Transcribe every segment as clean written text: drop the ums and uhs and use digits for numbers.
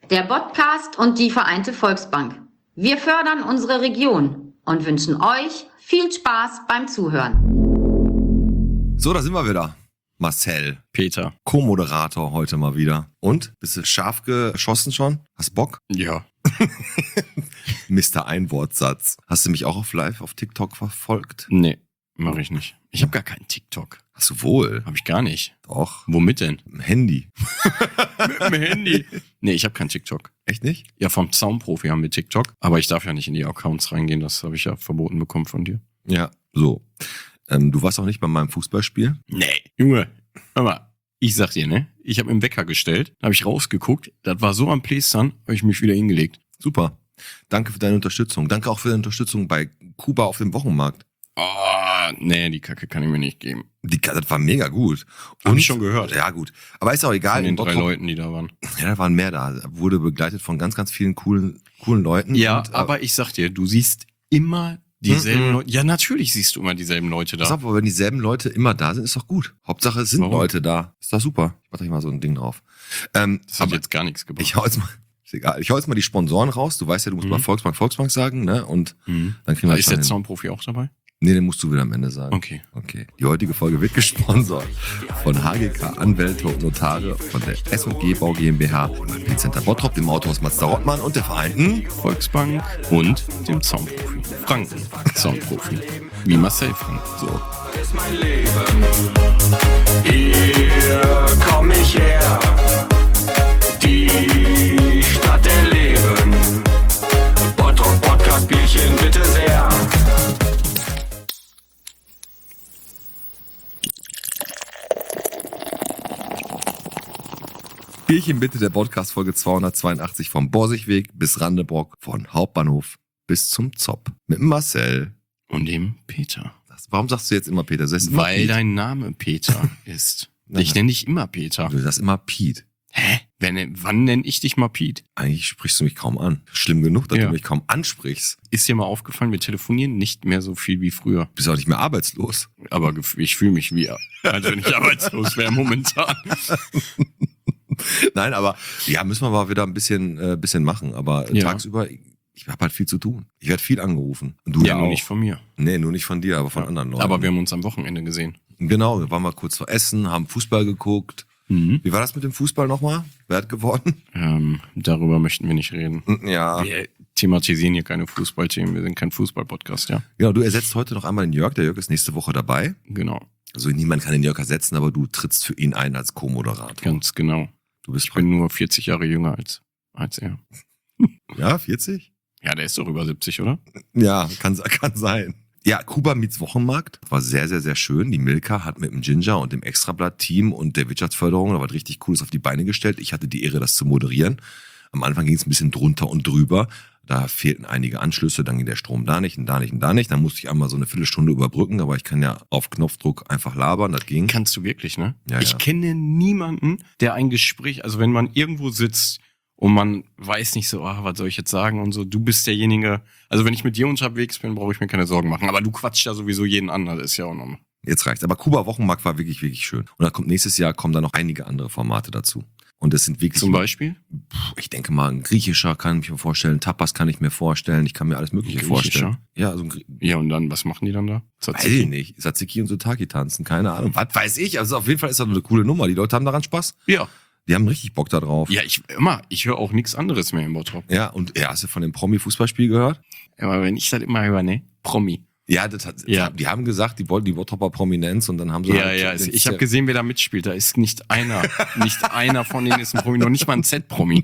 der Podcast und die Vereinte Volksbank. Wir fördern unsere Region und wünschen euch viel Spaß beim Zuhören. So, da sind wir wieder. Marcel, Peter, Co-Moderator heute mal wieder. Und? Bist du scharf geschossen schon? Hast Bock? ja. Mr. Einwortsatz. Hast du mich auch auf TikTok verfolgt? Nee, mache ich nicht. Ich habe gar keinen TikTok. Hast du wohl? Habe ich gar nicht. Doch. Womit denn? Im Handy. Mit dem Handy. Nee, ich habe keinen TikTok. Echt nicht? Ja, vom Zaunprofi haben wir TikTok. Aber ich darf ja nicht in die Accounts reingehen. Das habe ich ja verboten bekommen von dir. Ja, so. Du warst auch nicht bei meinem Fußballspiel? Nee, Junge. Hör mal, ich sag dir, ne? Ich habe im Wecker gestellt, habe ich rausgeguckt. Das war so am Plästern, habe ich mich wieder hingelegt. Super. Danke für deine Unterstützung. Danke auch für deine Unterstützung bei Kuba auf dem Wochenmarkt. Oh, nee, die Kacke kann ich mir nicht geben. Das war mega gut. Hab ich schon gehört. Ja, gut. Aber ist auch egal. Von den in 3 Bottrop- Leuten, die da waren. Ja, da waren mehr da. Wurde begleitet von ganz, ganz vielen coolen Leuten. Ja, Und, aber ich sag dir, du siehst immer dieselben Leute. Ja, natürlich siehst du immer dieselben Leute da. Pass auf, aber wenn dieselben Leute immer da sind, ist doch gut. Hauptsache es sind Warum? Leute da. Ist doch super. Ich mach da mal so ein Ding drauf. Das hat aber jetzt gar nichts gebracht. ich hau jetzt mal, ist egal. Ich hau jetzt mal die Sponsoren raus. Du weißt ja, du musst mal Volksbank sagen, ne? Und dann kriegen wir Ist schon der hin. Zaunprofi auch dabei? Nee, den musst du wieder am Ende sagen. Okay. Die heutige Folge wird gesponsert von HGK Anwälte und Notare, von der S&G Bau GmbH, dem Center Bottrop, dem Autohaus Mazda Rottmann und der Vereinten Volksbank und dem Zaunprofi. Franken Zaunprofi. Wie Marcel Frank. so. Ist mein Leben. Hier komm ich her. Die Stadt der Leben. Bottrop Podcast Bierchen bitte sehr. Bierchen bitte, der Podcast Folge 282 vom Borsigweg bis Randebrock, von Hauptbahnhof bis zum Zopp. Mit Marcel. Und dem Peter. Warum sagst du jetzt immer Peter? Du sagst immer Weil Piet. dein Name Peter ist. Nein. Ich nenne dich immer Peter. Du sagst immer Piet. Hä? Wann nenne ich dich mal Piet? Eigentlich sprichst du mich kaum an. Schlimm genug, dass Ja. du mich kaum ansprichst. Ist dir mal aufgefallen, wir telefonieren nicht mehr so viel wie früher. Du bist auch nicht mehr arbeitslos. Aber ich fühle mich wie, als wenn ich arbeitslos wäre momentan. Nein, aber ja, müssen wir mal wieder ein bisschen machen. Aber Ja. tagsüber, ich habe halt viel zu tun. Ich werde viel angerufen. Und du Ja, auch. nur nicht von mir. Nee, nur nicht von dir, aber von anderen Leuten. Aber wir haben uns am Wochenende gesehen. Genau, wir waren mal kurz vor Essen, haben Fußball geguckt. Wie war das mit dem Fußball nochmal? Wer hat gewonnen? Darüber möchten wir nicht reden. Ja. Wir thematisieren hier keine Fußballthemen. Wir sind kein Fußball-Podcast, ja? Genau, du ersetzt heute noch einmal den Jörg. Der Jörg ist nächste Woche dabei. Genau, Also niemand kann den Jörg ersetzen, aber du trittst für ihn ein als Co-Moderator. ganz genau. Du bist Ich bin nur 40 Jahre jünger als er. ja, 40? Ja, der ist doch über 70, oder? Ja, kann sein. Ja, Kuba meets Wochenmarkt war sehr, sehr, sehr schön. Die Milka hat mit dem Ginger und dem Extrablatt-Team und der Wirtschaftsförderung da was richtig Cooles auf die Beine gestellt. Ich hatte die Ehre, das zu moderieren. Am Anfang ging es ein bisschen drunter und drüber. Da fehlten einige Anschlüsse, dann ging der Strom da nicht und da nicht und da nicht. Dann musste ich einmal so eine Viertelstunde überbrücken, aber ich kann ja auf Knopfdruck einfach labern, das ging. Kannst du wirklich, ne? Ja, Ich ja. kenne niemanden, der ein Gespräch, also wenn man irgendwo sitzt und man weiß nicht so, was soll ich jetzt sagen und so, du bist derjenige, also wenn ich mit dir unterwegs bin, brauche ich mir keine Sorgen machen. Aber du quatscht ja sowieso jeden an, das ist ja auch normal. Jetzt reicht's. Aber Kuba Wochenmarkt war wirklich, wirklich schön. Und dann nächstes Jahr kommen dann noch einige andere Formate dazu. Und das sind wirklich, Zum Beispiel? ich denke mal, ein griechischer kann ich mir vorstellen, Tapas kann ich mir vorstellen, ich kann mir alles Mögliche vorstellen. Ja, so ein Ja, und dann, was machen die dann da? weiß ich nicht. Tzatziki und Sotaki tanzen, keine Ahnung. Was weiß ich? Also auf jeden Fall ist das eine coole Nummer. Die Leute haben daran Spaß. Ja. Die haben richtig Bock da drauf. Ja, ich höre auch nichts anderes mehr im Bottrop. Ja, und hast du von dem Promi-Fußballspiel gehört? Aber wenn ich das immer höre, ne? Promi. Ja, Ja. Die haben gesagt, die wollten die Bottropper Prominenz und dann haben sie Ich habe gesehen, wer da mitspielt. Da ist nicht einer. Nicht einer von denen ist ein Promi, noch nicht mal ein Z-Promi.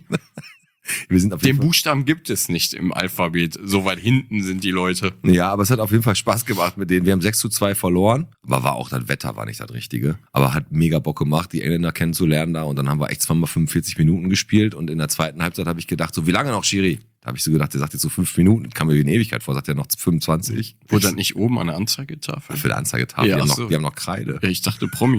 Wir sind auf jeden Den Fall, Buchstaben gibt es nicht im Alphabet. So weit hinten sind die Leute. ja, aber es hat auf jeden Fall Spaß gemacht mit denen. Wir haben 6:2 verloren, aber war auch das Wetter war nicht das Richtige. Aber hat mega Bock gemacht, die Engländer kennenzulernen da und dann haben wir echt zweimal 45 Minuten gespielt und in der zweiten Halbzeit habe ich gedacht, so wie lange noch, Schiri? Da habe ich so gedacht, der sagt jetzt so 5 Minuten, kam mir wie eine Ewigkeit vor, sagt er noch 25. Wurde das nicht oben an der Anzeigetafel? Für die Anzeigetafel, Ja, wir, haben ach so. wir haben noch Kreide. Ja, ich dachte Promi.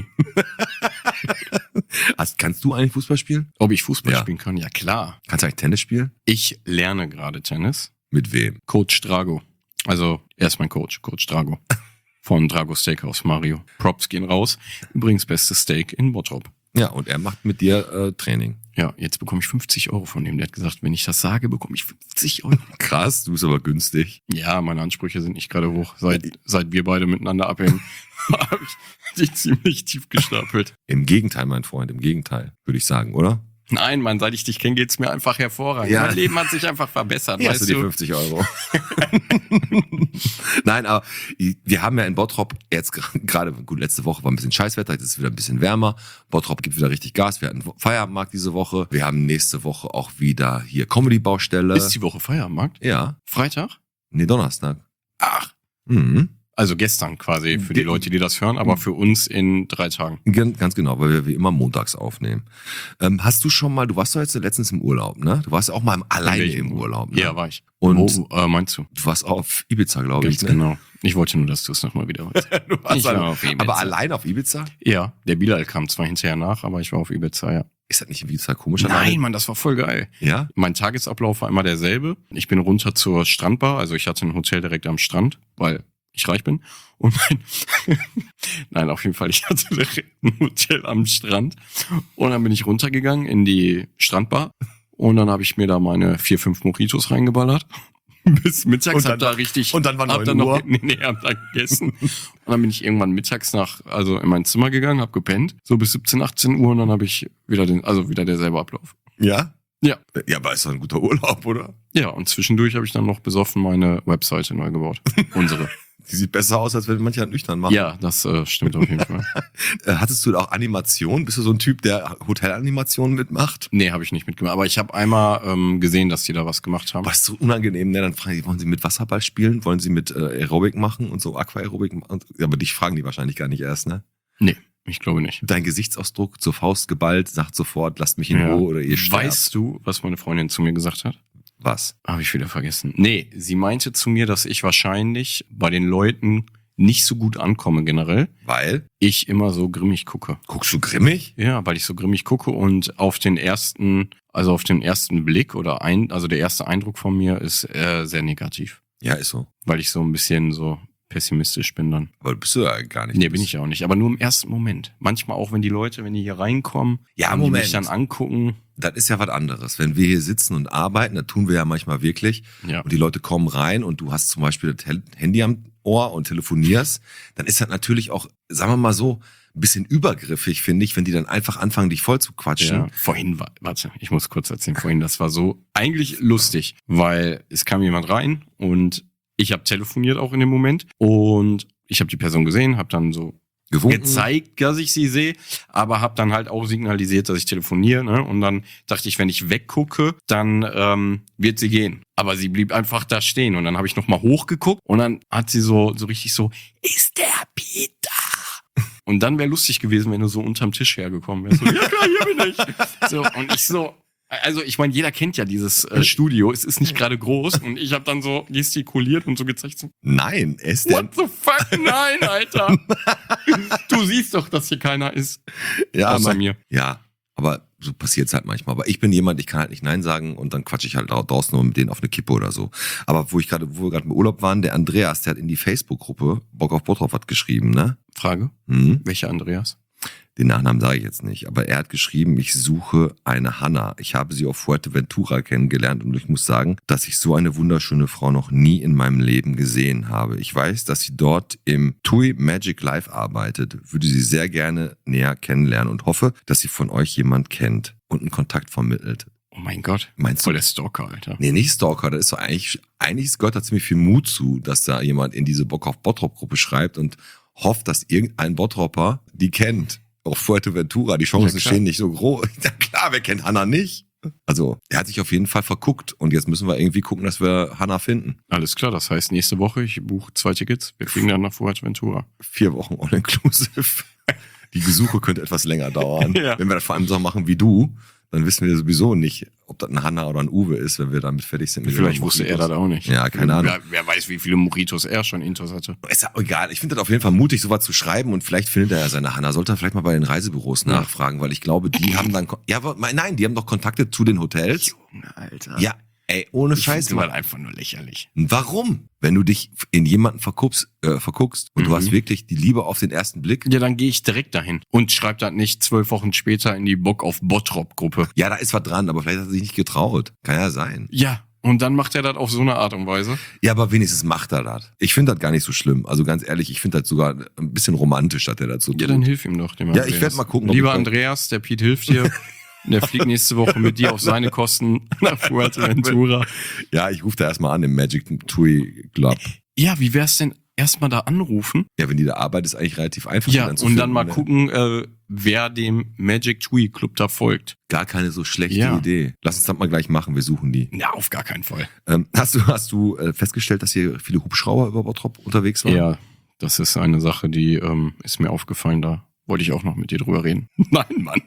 Kannst du eigentlich Fußball spielen? Ob ich Fußball Ja. spielen kann? Ja, klar. Kannst du eigentlich Tennis spielen? Ich lerne gerade Tennis. Mit wem? Coach Drago. Also, er ist mein Coach Drago. Von Drago Steakhouse Mario. Props gehen raus. Übrigens bestes Steak in Bottrop. Ja, und er macht mit dir Training. Ja, jetzt bekomme ich 50 Euro von dem. Der hat gesagt, wenn ich das sage, bekomme ich 50 Euro. Krass, du bist aber günstig. Ja, meine Ansprüche sind nicht gerade hoch. Seit wir beide miteinander abhängen, habe ich die ziemlich tief gestapelt. Im Gegenteil, mein Freund, im Gegenteil, würde ich sagen, oder? Nein, Mann, seit ich dich kenne, geht's mir einfach hervorragend. Ja. Mein Leben hat sich einfach verbessert, Hier hast weißt du die du? 50 Euro. Nein, aber wir haben ja in Bottrop jetzt gerade, gut, letzte Woche war ein bisschen Scheißwetter, jetzt ist es wieder ein bisschen wärmer. Bottrop gibt wieder richtig Gas. Wir hatten Feierabendmarkt diese Woche. Wir haben nächste Woche auch wieder hier Comedy-Baustelle. Ist die Woche Feierabendmarkt? Ja. Freitag? Nee, Donnerstag. Ach, Mhm. also gestern quasi für die Leute, die das hören, aber für uns in 3 Tagen. Ganz genau, weil wir wie immer montags aufnehmen. Hast du schon mal, du warst doch jetzt letztens im Urlaub, ne? Du warst auch mal alleine im Urlaub, ne? Ja, war ich. Und Wo meinst du? du warst auch auf Ibiza, glaube ich, Ganz ne? genau. Ich wollte nur, dass du es nochmal wiederholst. Du warst Ich war auf Ibiza. aber allein auf Ibiza? Ja, der Bilal kam zwar hinterher nach, aber ich war auf Ibiza, ja. Ist das nicht Ibiza komisch? Nein, alleine? Mann, das war voll geil. Ja? Mein Tagesablauf war immer derselbe. Ich bin runter zur Strandbar, also ich hatte ein Hotel direkt am Strand, weil ich reich bin. Und nein, auf jeden Fall, ich hatte direkt ein Hotel am Strand. Und dann bin ich runtergegangen in die Strandbar. Und dann habe ich mir da meine 4, 5 Mojitos reingeballert. Bis mittags, Und dann- hab da richtig, und dann war hab 9 dann Uhr? noch, nee, hab da gegessen. Und dann bin ich irgendwann mittags also in mein Zimmer gegangen, hab gepennt, so bis 17, 18 Uhr und dann habe ich wieder wieder derselbe Ablauf. Ja? Ja. Ja, aber ist doch ein guter Urlaub, oder? Ja, und zwischendurch habe ich dann noch besoffen meine Webseite neu gebaut. Unsere. Die sieht besser aus, als wenn manche halt nüchtern machen. Ja, das stimmt auf jeden Fall. Hattest du auch Animation? Bist du so ein Typ, der Hotelanimationen mitmacht? Nee, habe ich nicht mitgemacht. Aber ich habe einmal gesehen, dass die da was gemacht haben. Aber ist so unangenehm, ne? Dann fragen die, wollen sie mit Wasserball spielen? Wollen sie mit Aerobic machen und so Aquaerobik machen? Ja, aber dich fragen die wahrscheinlich gar nicht erst, ne? Nee, ich glaube nicht. Dein Gesichtsausdruck zur Faust geballt, sagt sofort, lasst mich in Ja. Ruhe oder ihr sterbt. Weißt du, was meine Freundin zu mir gesagt hat? Was? Habe ich wieder vergessen. Nee, sie meinte zu mir, dass ich wahrscheinlich bei den Leuten nicht so gut ankomme generell. Weil? Ich immer so grimmig gucke. Guckst du grimmig? Ja, weil ich so grimmig gucke und auf den ersten Blick oder also der erste Eindruck von mir ist sehr negativ. Ja, ist so. Weil ich so ein bisschen so pessimistisch bin dann. Aber bist du ja gar nicht. Nee, bin ich ja auch nicht. Aber nur im ersten Moment. Manchmal auch, wenn die Leute, wenn die hier reinkommen, Ja, wenn die Moment. mich dann angucken. Das ist ja was anderes. Wenn wir hier sitzen und arbeiten, das tun wir ja manchmal wirklich, Ja. und die Leute kommen rein und du hast zum Beispiel das Handy am Ohr und telefonierst, dann ist das natürlich auch, sagen wir mal so, ein bisschen übergriffig, finde ich, wenn die dann einfach anfangen, dich voll zu quatschen. Ja, vorhin warte, ich muss kurz erzählen, das war so eigentlich lustig, weil es kam jemand rein und ich habe telefoniert auch in dem Moment und ich habe die Person gesehen, habe dann so Gewunken. gezeigt, dass ich sie sehe, aber habe dann halt auch signalisiert, dass ich telefoniere, ne? Und dann dachte ich, wenn ich weggucke, dann wird sie gehen. Aber sie blieb einfach da stehen und dann habe ich nochmal hochgeguckt und dann hat sie so richtig so, ist der Peter? Und dann wäre lustig gewesen, wenn du so unterm Tisch hergekommen wärst. So, ja klar, hier bin ich. So, und ich so, also ich meine, jeder kennt ja dieses Studio, es ist nicht gerade groß und ich habe dann so gestikuliert und so gezeigt, so, Nein, er ist der. what the fuck, nein, Alter. Du siehst doch, dass hier keiner ist. Ja, Außer mir. Ja, aber so passiert's halt manchmal. Aber ich bin jemand, ich kann halt nicht Nein sagen und dann quatsche ich halt draußen nur mit denen auf eine Kippe oder so. Aber wo wir gerade im Urlaub waren, der Andreas, der hat in die Facebook-Gruppe Bock auf Bottrop was geschrieben, ne? Frage, Hm? welcher Andreas? Den Nachnamen sage ich jetzt nicht, aber er hat geschrieben, ich suche eine Hanna. Ich habe sie auf Fuerteventura kennengelernt und ich muss sagen, dass ich so eine wunderschöne Frau noch nie in meinem Leben gesehen habe. Ich weiß, dass sie dort im TUI Magic Life arbeitet, würde sie sehr gerne näher kennenlernen und hoffe, dass sie von euch jemand kennt und einen Kontakt vermittelt. Oh mein Gott. Meinst Voll du? der Stalker, Alter. Nee, nicht Stalker, das ist doch eigentlich gehört da ziemlich viel Mut zu, dass da jemand in diese Bock auf Bottrop-Gruppe schreibt und hofft, dass irgendein Bottropper die kennt. Auch Fuerteventura, die Chancen Ja, klar. stehen nicht so groß. Ja klar, wer kennt Hanna nicht? Also, er hat sich auf jeden Fall verguckt und jetzt müssen wir irgendwie gucken, dass wir Hanna finden. Alles klar, das heißt nächste Woche, ich buche 2 Tickets, wir fliegen dann nach Fuerteventura. 4 Wochen all-inclusive. Die Besuche könnte etwas länger dauern. Ja. Wenn wir das vor allem so machen wie du, dann wissen wir sowieso nicht, ob das ein Hanna oder ein Uwe ist, wenn wir damit fertig sind. mit Vielleicht den wusste er Mojitos. das auch nicht. Ja, keine Ahnung. Wer weiß, wie viele Mojitos er schon intus hatte. Ist ja egal. Ich finde das auf jeden Fall mutig, sowas zu schreiben und vielleicht findet er ja seine Hanna. Sollte er vielleicht mal bei den Reisebüros nachfragen, weil ich glaube, die haben dann, ja, aber nein, die haben doch Kontakte zu den Hotels. Junge, Alter. Ja, Ey, ohne Ich Scheiß, finde Mann. das einfach nur lächerlich. Warum? Wenn du dich in jemanden verguckst und du hast wirklich die Liebe auf den ersten Blick. Ja, dann gehe ich direkt dahin und schreibe das nicht 12 Wochen später in die Bock auf Bottrop-Gruppe. Ja, da ist was dran, aber vielleicht hat er sich nicht getraut. Kann ja sein. Ja, und dann macht er das auf so eine Art und Weise. Ja, aber wenigstens macht er das. Ich finde das gar nicht so schlimm. Also ganz ehrlich, ich finde das sogar ein bisschen romantisch, dass er dazu tut. Ja, dann hilf ihm doch. Dem Ja, Andreas. ich werd mal gucken, ob Lieber ich da- Andreas, der Piet hilft dir. Der fliegt nächste Woche mit dir auf seine Kosten nach Fuerteventura. Ja, ich rufe da erstmal an im Magic Tui Club. Ja, wie wär's denn erstmal da anrufen? Ja, wenn die da arbeitet, ist eigentlich relativ einfach. Ja, die zu und dann finden, mal ne? gucken, wer dem Magic Tui Club da folgt. Gar keine so schlechte Ja. Idee. Lass uns das mal gleich machen, wir suchen die. Ja, auf gar keinen Fall. Hast du festgestellt, dass hier viele Hubschrauber über Bottrop unterwegs waren? Ja, das ist eine Sache, die ist mir aufgefallen, da wollte ich auch noch mit dir drüber reden. Nein, Mann.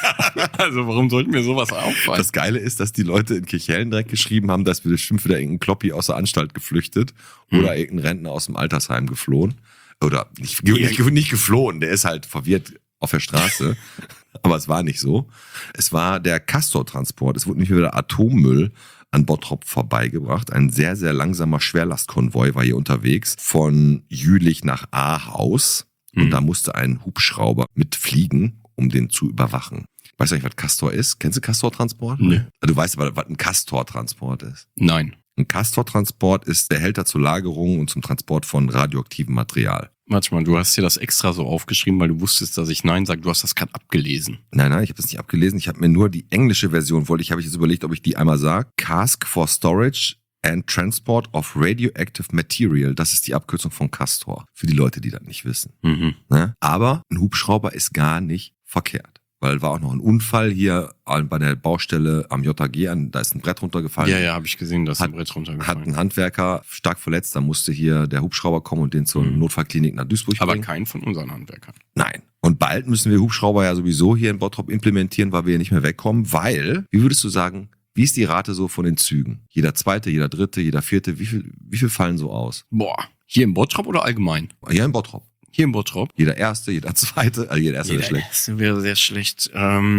Also warum sollten mir sowas auffallen? Das Geile ist, dass die Leute in Kirchhellen direkt geschrieben haben, dass wir bestimmt wieder irgendein Kloppi aus der Anstalt geflüchtet oder irgendein Rentner aus dem Altersheim geflohen. Oder nicht geflohen, der ist halt verwirrt auf der Straße. Aber es war nicht so. Es war der Castor-Transport. Es wurde nicht wieder Atommüll an Bottrop vorbeigebracht. Ein sehr, sehr langsamer Schwerlastkonvoi war hier unterwegs von Jülich nach Ahaus. Und da musste ein Hubschrauber mitfliegen, um den zu überwachen. Weißt du nicht, was Castor ist? Kennst du Castor-Transport? Nee. Du weißt aber, was ein Castor-Transport ist. Nein. Ein Castor-Transport ist der Behälter zur Lagerung und zum Transport von radioaktivem Material. Warte mal, du hast dir das extra so aufgeschrieben, weil du wusstest, dass ich Nein sage. Du hast das gerade abgelesen. Nein, ich habe das nicht abgelesen. Ich habe mir nur die englische Version, habe ich jetzt überlegt, ob ich die einmal sage. Cask for Storage and Transport of Radioactive Material. Das ist die Abkürzung von Castor. Für die Leute, die das nicht wissen. Mhm. Ne? Aber ein Hubschrauber ist gar nicht verkehrt. Weil war auch noch ein Unfall hier bei der Baustelle am JG, da ist ein Brett runtergefallen. Ja, habe ich gesehen, dass ein Brett Hat runtergefallen. ein Handwerker stark verletzt, da musste hier der Hubschrauber kommen und den zur Notfallklinik nach Duisburg Aber bringen. kein von unseren Handwerkern. Nein. Und bald müssen wir Hubschrauber ja sowieso hier in Bottrop implementieren, weil wir hier nicht mehr wegkommen, weil, wie würdest du sagen, wie ist die Rate so von den Zügen? Jeder zweite, jeder dritte, jeder vierte, wie viel fallen so aus? Boah, hier im Bottrop oder allgemein? Hier in Bottrop. Hier im Bottrop. Jeder erste, jeder zweite, jeder erste wäre schlecht. erste wäre sehr schlecht.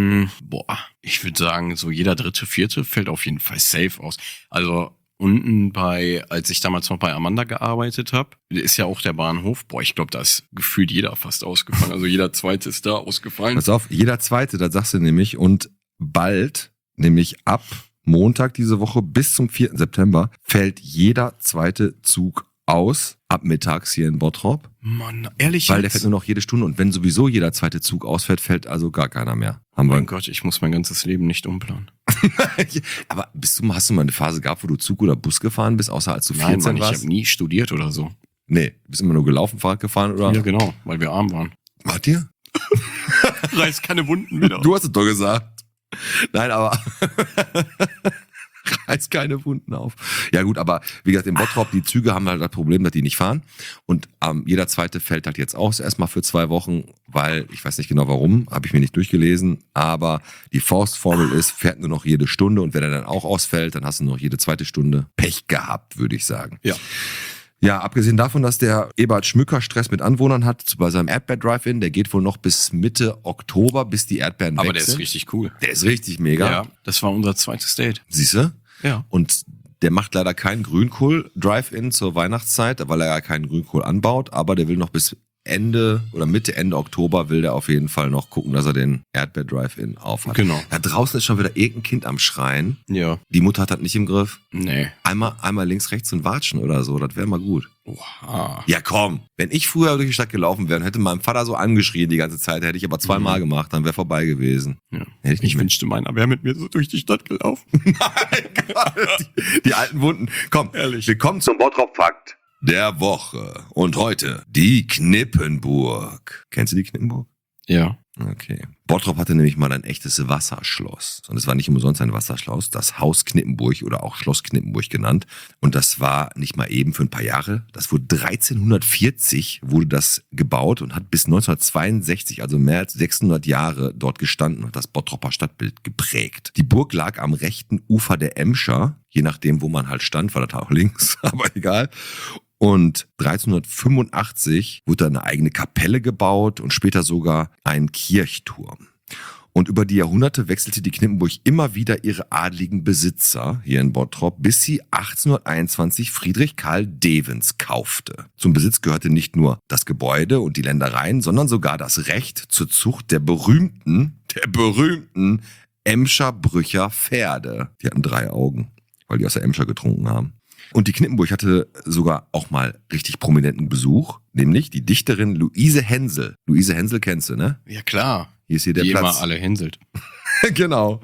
Ich würde sagen, so jeder dritte, vierte fällt auf jeden Fall safe aus. Also unten als ich damals noch bei Amanda gearbeitet habe, ist ja auch der Bahnhof. Boah, ich glaube, da ist gefühlt jeder fast ausgefallen. Also jeder zweite ist da ausgefallen. Pass auf, jeder zweite, das sagst du nämlich, und bald, nämlich ab Montag diese Woche bis zum 4. September, fällt jeder zweite Zug aus, ab mittags hier in Bottrop. Mann, ehrlich Weil der jetzt? fährt nur noch jede Stunde und wenn sowieso jeder zweite Zug ausfällt, fällt also gar keiner mehr. Haben wir. Mein Gott, ich muss mein ganzes Leben nicht umplanen. Aber hast du mal eine Phase gehabt, wo du Zug oder Bus gefahren bist, außer als du 14 Nein, Mann, ich warst? habe nie studiert oder so. Nee, du bist immer nur gelaufen, Fahrrad gefahren oder? Ja, genau, weil wir arm waren. Wart ihr? Reiß keine Wunden wieder. Du hast es doch gesagt. Nein, aber reiß keine Wunden auf. Ja gut, aber wie gesagt, in Bottrop, die Züge haben halt das Problem, dass die nicht fahren. Und jeder zweite fällt halt jetzt aus, erstmal für 2 Wochen, weil, ich weiß nicht genau warum, habe ich mir nicht durchgelesen, aber die Faustformel ist, fährt nur noch jede Stunde und wenn er dann auch ausfällt, dann hast du noch jede zweite Stunde Pech gehabt, würde ich sagen. Ja. Ja, abgesehen davon, dass der Eberhard Schmücker Stress mit Anwohnern hat bei seinem Erdbeer-Drive-In, der geht wohl noch bis Mitte Oktober, bis die Erdbeeren Aber weg der sind. ist richtig cool. Der ist richtig mega. Ja, das war unser zweites Date. Siehst du? Ja. Und der macht leider keinen Grünkohl-Drive-In zur Weihnachtszeit, weil er ja keinen Grünkohl anbaut, aber der will noch bis Ende oder Mitte, Ende Oktober will der auf jeden Fall noch gucken, dass er den Erdbeer-Drive-In aufhat. Genau. Da draußen ist schon wieder irgendein Kind am Schreien. Ja. Die Mutter hat das nicht im Griff. Nee. Einmal links, rechts und watschen oder so, das wäre mal gut. Oha. Ja komm, wenn ich früher durch die Stadt gelaufen wäre und hätte meinem Vater so angeschrien die ganze Zeit, hätte ich aber 2-mal gemacht, dann wäre vorbei gewesen. Ja. Hätte ich nicht Ich mehr. wünschte, meiner wäre mit mir so durch die Stadt gelaufen. Mein Gott, die alten Wunden. Komm, Ehrlich. willkommen zum Bottrop-Fakt der Woche. Und heute die Knippenburg. Kennst du die Knippenburg? Ja. Okay. Bottrop hatte nämlich mal ein echtes Wasserschloss. Und es war nicht umsonst ein Wasserschloss, das Haus Knippenburg oder auch Schloss Knippenburg genannt. Und das war nicht mal eben für ein paar Jahre. Das wurde 1340 wurde das gebaut und hat bis 1962, also mehr als 600 Jahre dort gestanden und das Bottroper Stadtbild geprägt. Die Burg lag am rechten Ufer der Emscher, je nachdem, wo man halt stand, war das auch links, aber egal. Und 1385 wurde da eine eigene Kapelle gebaut und später sogar ein Kirchturm. Und über die Jahrhunderte wechselte die Knippenburg immer wieder ihre adligen Besitzer hier in Bottrop, bis sie 1821 Friedrich Karl Devens kaufte. Zum Besitz gehörte nicht nur das Gebäude und die Ländereien, sondern sogar das Recht zur Zucht der berühmten Emscher Brücher Pferde. Die hatten 3 Augen, weil die aus der Emscher getrunken haben. Und die Knippenburg hatte sogar auch mal richtig prominenten Besuch, nämlich die Dichterin Luise Hensel. Luise Hensel kennst du, ne? Ja, klar. Hier ist hier der Die Platz. immer alle hänselt. Genau.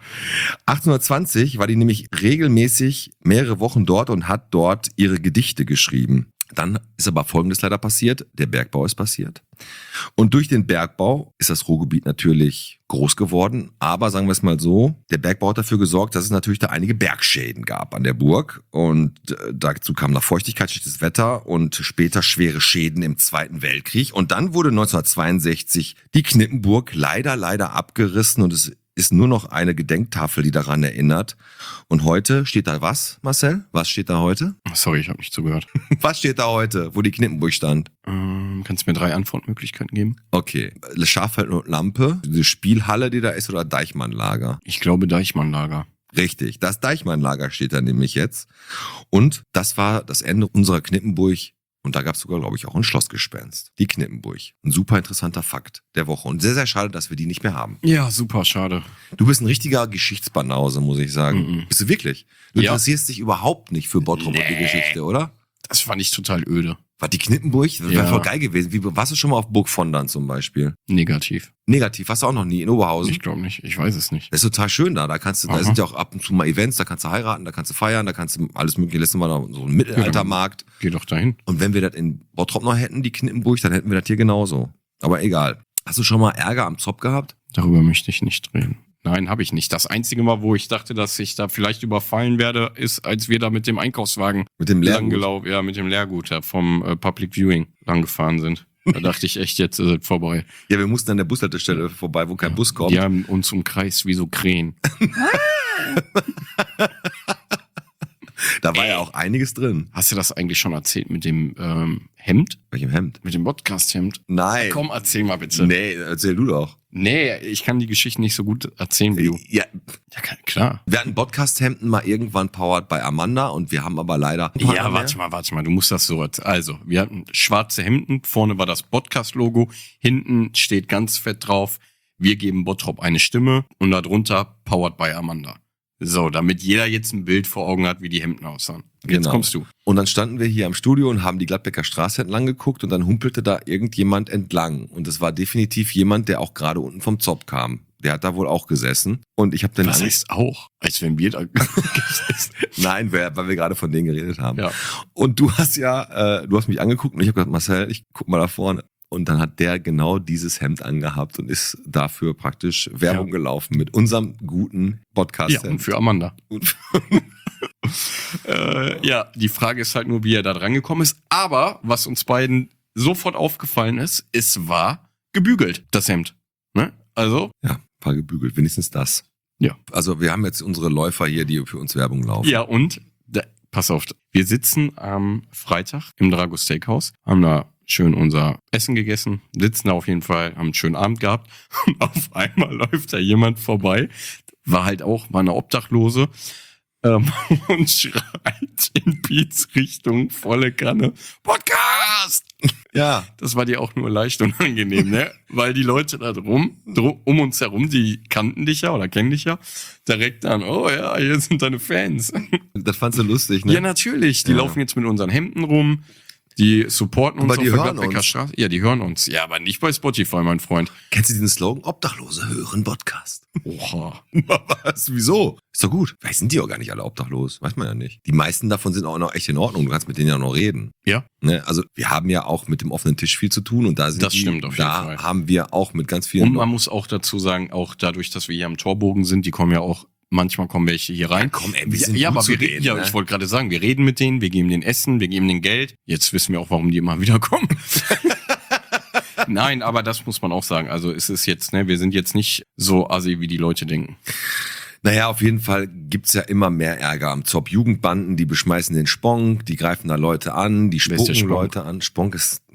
1820 war die nämlich regelmäßig mehrere Wochen dort und hat dort ihre Gedichte geschrieben. Dann ist aber Folgendes leider passiert. Der Bergbau ist passiert. Und durch den Bergbau ist das Ruhrgebiet natürlich groß geworden. Aber sagen wir es mal so, der Bergbau hat dafür gesorgt, dass es natürlich da einige Bergschäden gab an der Burg. Und dazu kam noch Feuchtigkeit, schlechtes Wetter und später schwere Schäden im Zweiten Weltkrieg. Und dann wurde 1962 die Knippenburg leider abgerissen und es ist nur noch eine Gedenktafel, die daran erinnert. Und heute steht da was, Marcel? Was steht da heute? Sorry, ich habe nicht zugehört. Was steht da heute, wo die Knippenburg stand? Kannst du mir 3 Antwortmöglichkeiten geben? Okay, Schafeld und Lampe, diese Spielhalle, die da ist, oder Deichmannlager? Ich glaube Deichmannlager. Richtig, das Deichmannlager steht da nämlich jetzt. Und das war das Ende unserer Knippenburg. Und da gab es sogar, glaube ich, auch ein Schlossgespenst. Die Knippenburg. Ein super interessanter Fakt der Woche. Und sehr, sehr schade, dass wir die nicht mehr haben. Ja, super, schade. Du bist ein richtiger Geschichtsbanause, muss ich sagen. Bist du wirklich? Du Ja. interessierst dich überhaupt nicht für Bottrop und die Geschichte, oder? Das fand ich total öde. War die Knippenburg? Das wäre Ja. voll geil gewesen. Warst du schon mal auf Burg Vondern zum Beispiel? Negativ. Negativ, warst du auch noch nie in Oberhausen? Ich glaube nicht. Ich weiß es nicht. Das ist total schön da. Da kannst du, da Aha. sind ja auch ab und zu mal Events, da kannst du heiraten, da kannst du feiern, da kannst du alles mögliche. Letztes Mal noch so ein Mittelaltermarkt. Geh doch dahin. Und wenn wir das in Bottrop noch hätten, die Knippenburg, dann hätten wir das hier genauso. Aber egal. Hast du schon mal Ärger am Zopf gehabt? Darüber möchte ich nicht reden. Nein, habe ich nicht. Das einzige Mal, wo ich dachte, dass ich da vielleicht überfallen werde, ist, als wir da mit dem Einkaufswagen Mit dem Leergut? mit dem Leergut da vom Public Viewing langgefahren sind. Da dachte ich echt, jetzt ist es vorbei. Ja, wir mussten an der Bushaltestelle vorbei, wo kein Bus kommt. Die haben uns umkreist wie so Krähen. Da war ja auch einiges drin. Hast du das eigentlich schon erzählt mit dem Hemd? Welchem Hemd? Mit dem Podcast-Hemd? Nein. Komm, erzähl mal bitte. Nee, erzähl du doch. Nee, ich kann die Geschichte nicht so gut erzählen wie du. Ja, Ja, klar. wir hatten Podcast-Hemden mal irgendwann powered bei Amanda und wir haben aber leider... Ja, warte mal, du musst das so. Also, wir hatten schwarze Hemden, vorne war das Podcast-Logo, hinten steht ganz fett drauf, wir geben Bottrop eine Stimme und darunter powered by Amanda. So, damit jeder jetzt ein Bild vor Augen hat, wie die Hemden aussahen. Jetzt Genau. kommst du. Und dann standen wir hier am Studio und haben die Gladbecker Straße entlang geguckt und dann humpelte da irgendjemand entlang. Und es war definitiv jemand, der auch gerade unten vom Zopf kam. Der hat da wohl auch gesessen. Und ich habe dann... Was heißt auch? Als wenn wir da gesessen. Nein, weil wir gerade von denen geredet haben. Ja. Und du hast du hast mich angeguckt und ich habe gesagt, Marcel, ich guck mal da vorne. Und dann hat der genau dieses Hemd angehabt und ist dafür praktisch Werbung gelaufen mit unserem guten Ja, Podcast-Hemd. und für Amanda. Und Ja, die Frage ist halt nur, wie er da dran gekommen ist. Aber was uns beiden sofort aufgefallen ist, es war gebügelt, das Hemd. Ne? Also, ja, war gebügelt, wenigstens das. Ja. Also wir haben jetzt unsere Läufer hier, die für uns Werbung laufen. ja, und pass auf, wir sitzen am Freitag im Drago Steakhouse, haben da schön unser Essen gegessen, sitzen da auf jeden Fall, haben einen schönen Abend gehabt und auf einmal läuft da jemand vorbei, war eine Obdachlose und schreit in Piets Richtung volle Kanne, Podcast! Ja. Das war dir auch nur leicht unangenehm, ne? Weil die Leute da um uns herum, die kannten dich ja oder kennen dich ja, direkt dann, oh ja, hier sind deine Fans. Das fandst du lustig, ne? Ja, natürlich. Die laufen jetzt mit unseren Hemden rum. Die supporten uns Aber die auf der hören Gladbecker uns. Straße. Ja, die hören uns. Ja, aber nicht bei Spotify, mein Freund. Kennst du diesen Slogan? Obdachlose hören Podcast. Oha. Was? Wieso? Ist doch gut. Vielleicht sind die auch gar nicht alle obdachlos. Weiß man ja nicht. Die meisten davon sind auch noch echt in Ordnung. Du kannst mit denen ja noch reden. Ja. Ne? Also wir haben ja auch mit dem offenen Tisch viel zu tun und da sind Das stimmt auf jeden Fall. Da haben wir auch mit ganz vielen Und man muss auch dazu sagen, auch dadurch, dass wir hier am Torbogen sind, die kommen ja auch, manchmal kommen welche hier rein. Ja, komm, ey, wir sind ja, gut aber zu wir denen, reden, ja, ne? ich wollte gerade sagen, wir reden mit denen, wir geben denen Essen, wir geben denen Geld. Jetzt wissen wir auch, warum die immer wieder kommen. Nein, aber das muss man auch sagen. Also es ist jetzt, ne, wir sind jetzt nicht so assi, wie die Leute denken. Naja, auf jeden Fall gibt's ja immer mehr Ärger am Zopf. Jugendbanden, die beschmeißen den Sponk, die greifen da Leute an, die Wer ist der spucken Sponk? Leute an. Sponk ist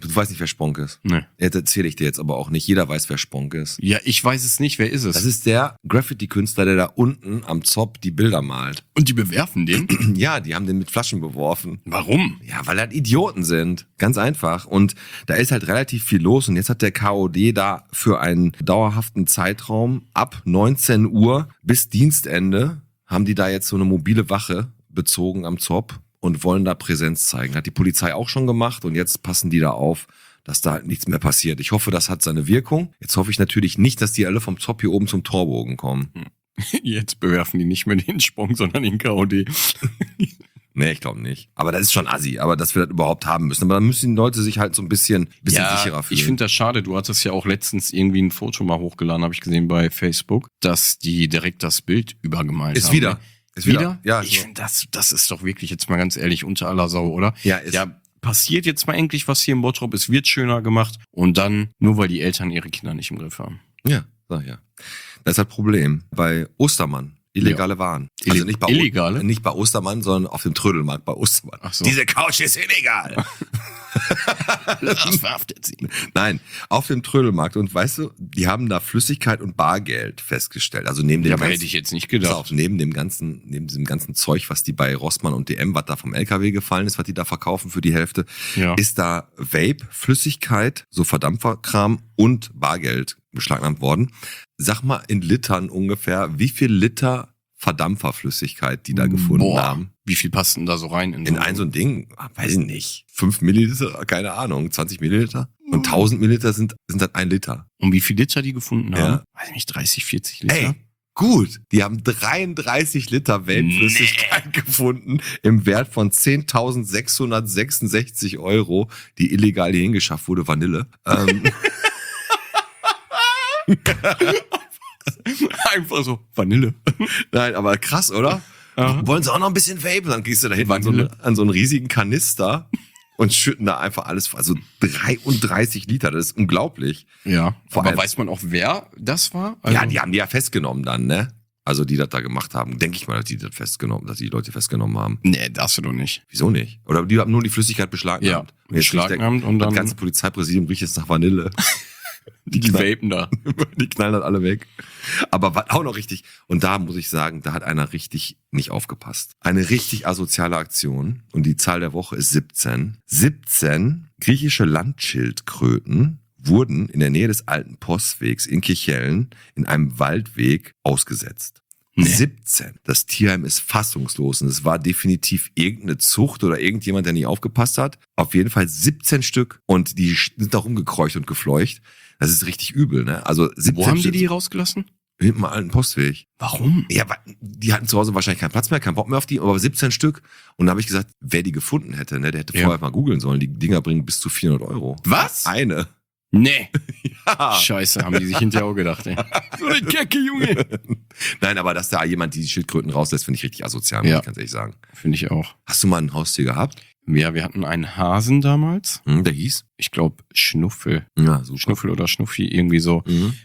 Du weißt nicht, wer Sponk ist. Ne. Jetzt erzähle ich dir jetzt aber auch nicht. Jeder weiß, wer Sponk ist. Ja, ich weiß es nicht. Wer ist es? Das ist der Graffiti-Künstler, der da unten am Zop die Bilder malt. Und die bewerfen den? Ja, die haben den mit Flaschen beworfen. Warum? Ja, weil halt Idioten sind. Ganz einfach. Und da ist halt relativ viel los. Und jetzt hat der KOD da für einen dauerhaften Zeitraum ab 19 Uhr bis Dienstende haben die da jetzt so eine mobile Wache bezogen am Zop und wollen da Präsenz zeigen. Hat die Polizei auch schon gemacht und jetzt passen die da auf, dass da halt nichts mehr passiert. Ich hoffe, das hat seine Wirkung. Jetzt hoffe ich natürlich nicht, dass die alle vom Zop hier oben zum Torbogen kommen. Jetzt bewerfen die nicht mehr den Sprung, sondern den KOD. Nee, ich glaube nicht. Aber das ist schon assi, aber dass wir das überhaupt haben müssen. Aber dann müssen die Leute sich halt so ein bisschen sicherer fühlen. Ich finde das schade. Du hattest ja auch letztens irgendwie ein Foto mal hochgeladen, habe ich gesehen bei Facebook, dass die direkt das Bild übergemalt haben. Ist wieder? Ja, ich finde, das ist doch wirklich jetzt mal ganz ehrlich unter aller Sau, oder? Ja, ist. Ja, passiert jetzt mal endlich was hier in Bottrop, es wird schöner gemacht und dann nur, weil die Eltern ihre Kinder nicht im Griff haben. Ja, sag ja. Das ist das Problem. Bei Ostermann. Illegale Waren. Also nicht bei Illegale? Nicht bei Ostermann, sondern auf dem Trödelmarkt bei Ostermann. Ach so. Diese Couch ist illegal. Das verhaftet sie. Nein, auf dem Trödelmarkt. Und weißt du, die haben da Flüssigkeit und Bargeld festgestellt. Also neben dem Ja, aber ganzen, hätte ich jetzt nicht pass gedacht. auf, neben diesem ganzen Zeug, was die bei Rossmann und DM, was da vom LKW gefallen ist, was die da verkaufen für die Hälfte, Ja. ist da Vape, Flüssigkeit, so Verdampferkram und Bargeld beschlagnahmt worden. Sag mal in Litern ungefähr, wie viel Liter Verdampferflüssigkeit die da gefunden haben. Wie viel passt denn da so rein? In so ein Ding, weiß ich nicht, 5 Milliliter, keine Ahnung, 20 Milliliter. Und 1000 Milliliter sind das 1 Liter. Und wie viel Liter die gefunden haben? Ja. Weiß ich nicht, 30, 40 Liter? Ey, gut, die haben 33 Liter Vape-Flüssigkeit gefunden im Wert von 10.666 €, die illegal hier hingeschafft wurde, Vanille. Einfach so, Vanille. Nein, aber krass, oder? Aha. Wollen sie auch noch ein bisschen Vape? Dann gehst du da hinten an so einen riesigen Kanister und schütten da einfach alles, also 33 Liter, das ist unglaublich. Ja, Vor aber allem- weiß man auch, wer das war? Also, Ja, die haben die ja festgenommen dann, ne? Also die das da gemacht haben, denke ich mal, dass die Leute festgenommen haben. Nee, darfst du doch nicht. Wieso nicht? Oder die haben nur die Flüssigkeit beschlagnahmt. Ja, Und jetzt beschlagnahmt und das dann- ganze Polizeipräsidium riecht jetzt nach Vanille. Die vapen da. Die knallen das alle weg. Aber was auch noch richtig, und da muss ich sagen, da hat einer richtig nicht aufgepasst. Eine richtig asoziale Aktion und die Zahl der Woche ist 17. 17 griechische Landschildkröten wurden in der Nähe des alten Postwegs in Kirchhellen in einem Waldweg ausgesetzt. Nee. 17. Das Tierheim ist fassungslos und es war definitiv irgendeine Zucht oder irgendjemand, der nicht aufgepasst hat. Auf jeden Fall 17 Stück und die sind da rumgekreucht und gefleucht. Das ist richtig übel, ne? Also 17 Wo haben Stück die rausgelassen? hinten am alten Postweg. Warum? Ja, die hatten zu Hause wahrscheinlich keinen Platz mehr, keinen Bock mehr auf die, aber 17 Stück. Und da habe ich gesagt, wer die gefunden hätte, ne, der hätte Ja. vorher mal googeln sollen. Die Dinger bringen bis zu 400 €. Was? Eine. Nee. Ja. Scheiße, haben die sich hinterher auch gedacht, ey. So eine Kecke, Junge. Nein, aber dass da jemand die Schildkröten rauslässt, finde ich richtig asozial, muss Ja. ich ganz ehrlich sagen. Finde ich auch. Hast du mal ein Haustier gehabt? Ja, wir hatten einen Hasen damals. Der hieß? Ich glaube, Schnuffel. Ja, super. Schnuffel oder Schnuffi, irgendwie so. Mhm.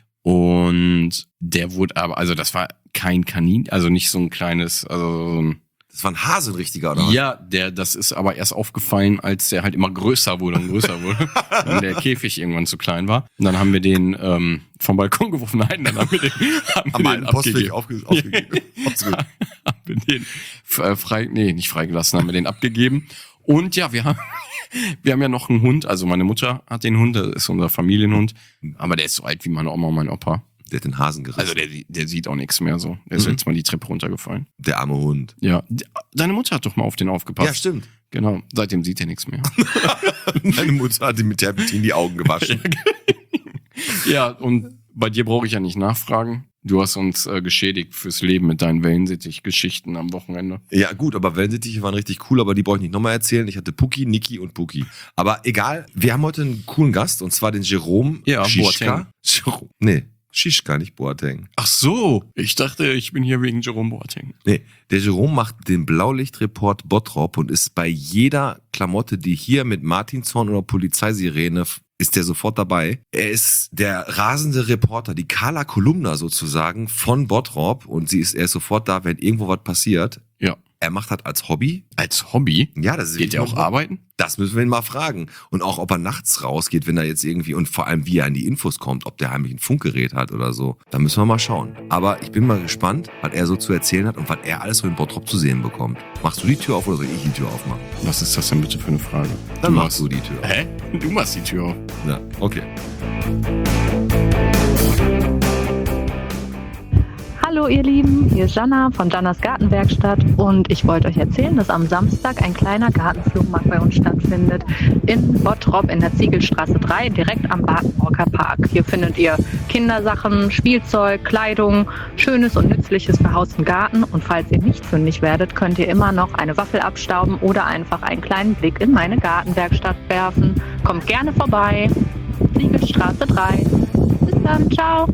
Und der wurde aber, also das war kein Kanin, also nicht so ein kleines, also so ein, Das war ein Hase, ein richtiger, oder? ja, das ist aber erst aufgefallen, als der halt immer größer wurde und größer wurde. Und der Käfig irgendwann zu klein war. Und dann haben wir den vom Balkon geworfen. Nein, dann haben wir den, Am alten Postweg abgegeben. aufgegeben. Ausgegeben. Haben wir den nicht freigelassen, haben wir den abgegeben. Und ja, wir haben ja noch einen Hund. Also meine Mutter hat den Hund, das ist unser Familienhund. Aber der ist so alt wie meine Oma und mein Opa. Der hat den Hasen gerissen. Also der sieht auch nichts mehr so. Der ist jetzt mal die Treppe runtergefallen. Der arme Hund. Ja. Deine Mutter hat doch mal auf den aufgepasst. Ja, stimmt. Genau. Seitdem sieht er nichts mehr. Meine Mutter hat ihm mit Terpentin die Augen gewaschen. Ja, und bei dir brauche ich ja nicht nachfragen. Du hast uns geschädigt fürs Leben mit deinen Wellensittich-Geschichten am Wochenende. Ja, gut, aber Wellensittiche waren richtig cool, aber die brauche ich nicht nochmal erzählen. Ich hatte Puki, Niki und Puki. Aber egal, wir haben heute einen coolen Gast und zwar den Jerome Ja, Schischka. Nee, Schischka, nicht Boateng. Ach so. Ich dachte, ich bin hier wegen Jerome Boateng. Nee, der Jerome macht den Blaulichtreport Bottrop und ist bei jeder Klamotte, die hier mit Martinshorn oder Polizeisirene ist der sofort dabei. Er ist der rasende Reporter, die Carla Kolumna sozusagen von Bottrop und er ist sofort da, wenn irgendwo was passiert. Ja. er macht das als Hobby. Als Hobby? Ja, das ist Geht er auch arbeiten? Das müssen wir ihn mal fragen. Und auch, ob er nachts rausgeht, wenn er jetzt irgendwie, und vor allem, wie er an die Infos kommt, ob der heimlich ein Funkgerät hat oder so. Da müssen wir mal schauen. Aber ich bin mal gespannt, was er so zu erzählen hat und was er alles so in Bottrop zu sehen bekommt. Machst du die Tür auf oder soll ich die Tür aufmachen? Was ist das denn bitte für eine Frage? Dann machst du die Tür. Hä? Du machst die Tür auf. Ja, okay. Hallo ihr Lieben, hier ist Jana von Janas Gartenwerkstatt und ich wollte euch erzählen, dass am Samstag ein kleiner Gartenflohmarkt bei uns stattfindet in Bottrop in der Ziegelstraße 3, direkt am Badenbrocker Park. Hier findet ihr Kindersachen, Spielzeug, Kleidung, Schönes und Nützliches für Haus und Garten und falls ihr nicht fündig werdet, könnt ihr immer noch eine Waffel abstauben oder einfach einen kleinen Blick in meine Gartenwerkstatt werfen. Kommt gerne vorbei, Ziegelstraße 3. Bis dann, ciao!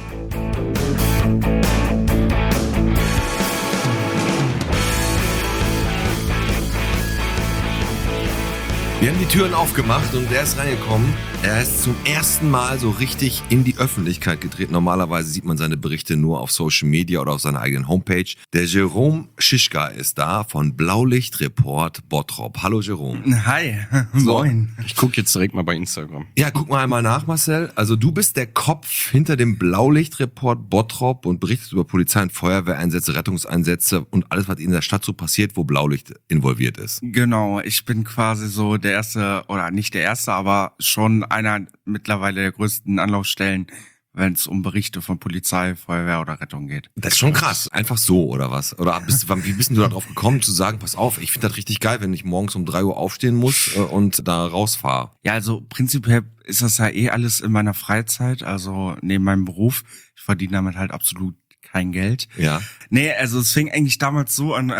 Wir haben die Türen aufgemacht und er ist reingekommen. Er ist zum ersten Mal so richtig in die Öffentlichkeit getreten. Normalerweise sieht man seine Berichte nur auf Social Media oder auf seiner eigenen Homepage. Der Jerome Schischka ist da von Blaulichtreport Bottrop. Hallo Jerome. Hi, moin. Ich gucke jetzt direkt mal bei Instagram. Ja, guck mal einmal nach, Marcel. Also du bist der Kopf hinter dem Blaulichtreport Bottrop und berichtest über Polizei- und Feuerwehreinsätze, Rettungseinsätze und alles, was in der Stadt so passiert, wo Blaulicht involviert ist. Genau, ich bin quasi so der erste, oder nicht der erste, aber schon einer mittlerweile der größten Anlaufstellen, wenn es um Berichte von Polizei, Feuerwehr oder Rettung geht. Das ist schon krass. Einfach so, oder was? Oder wie bist du da drauf gekommen, zu sagen, pass auf, ich finde das richtig geil, wenn ich morgens um 3 Uhr aufstehen muss und da rausfahre? Ja, also prinzipiell ist das ja eh alles in meiner Freizeit, also neben meinem Beruf. Ich verdiene damit halt absolut kein Geld. Ja. Nee, also es fing eigentlich damals so an,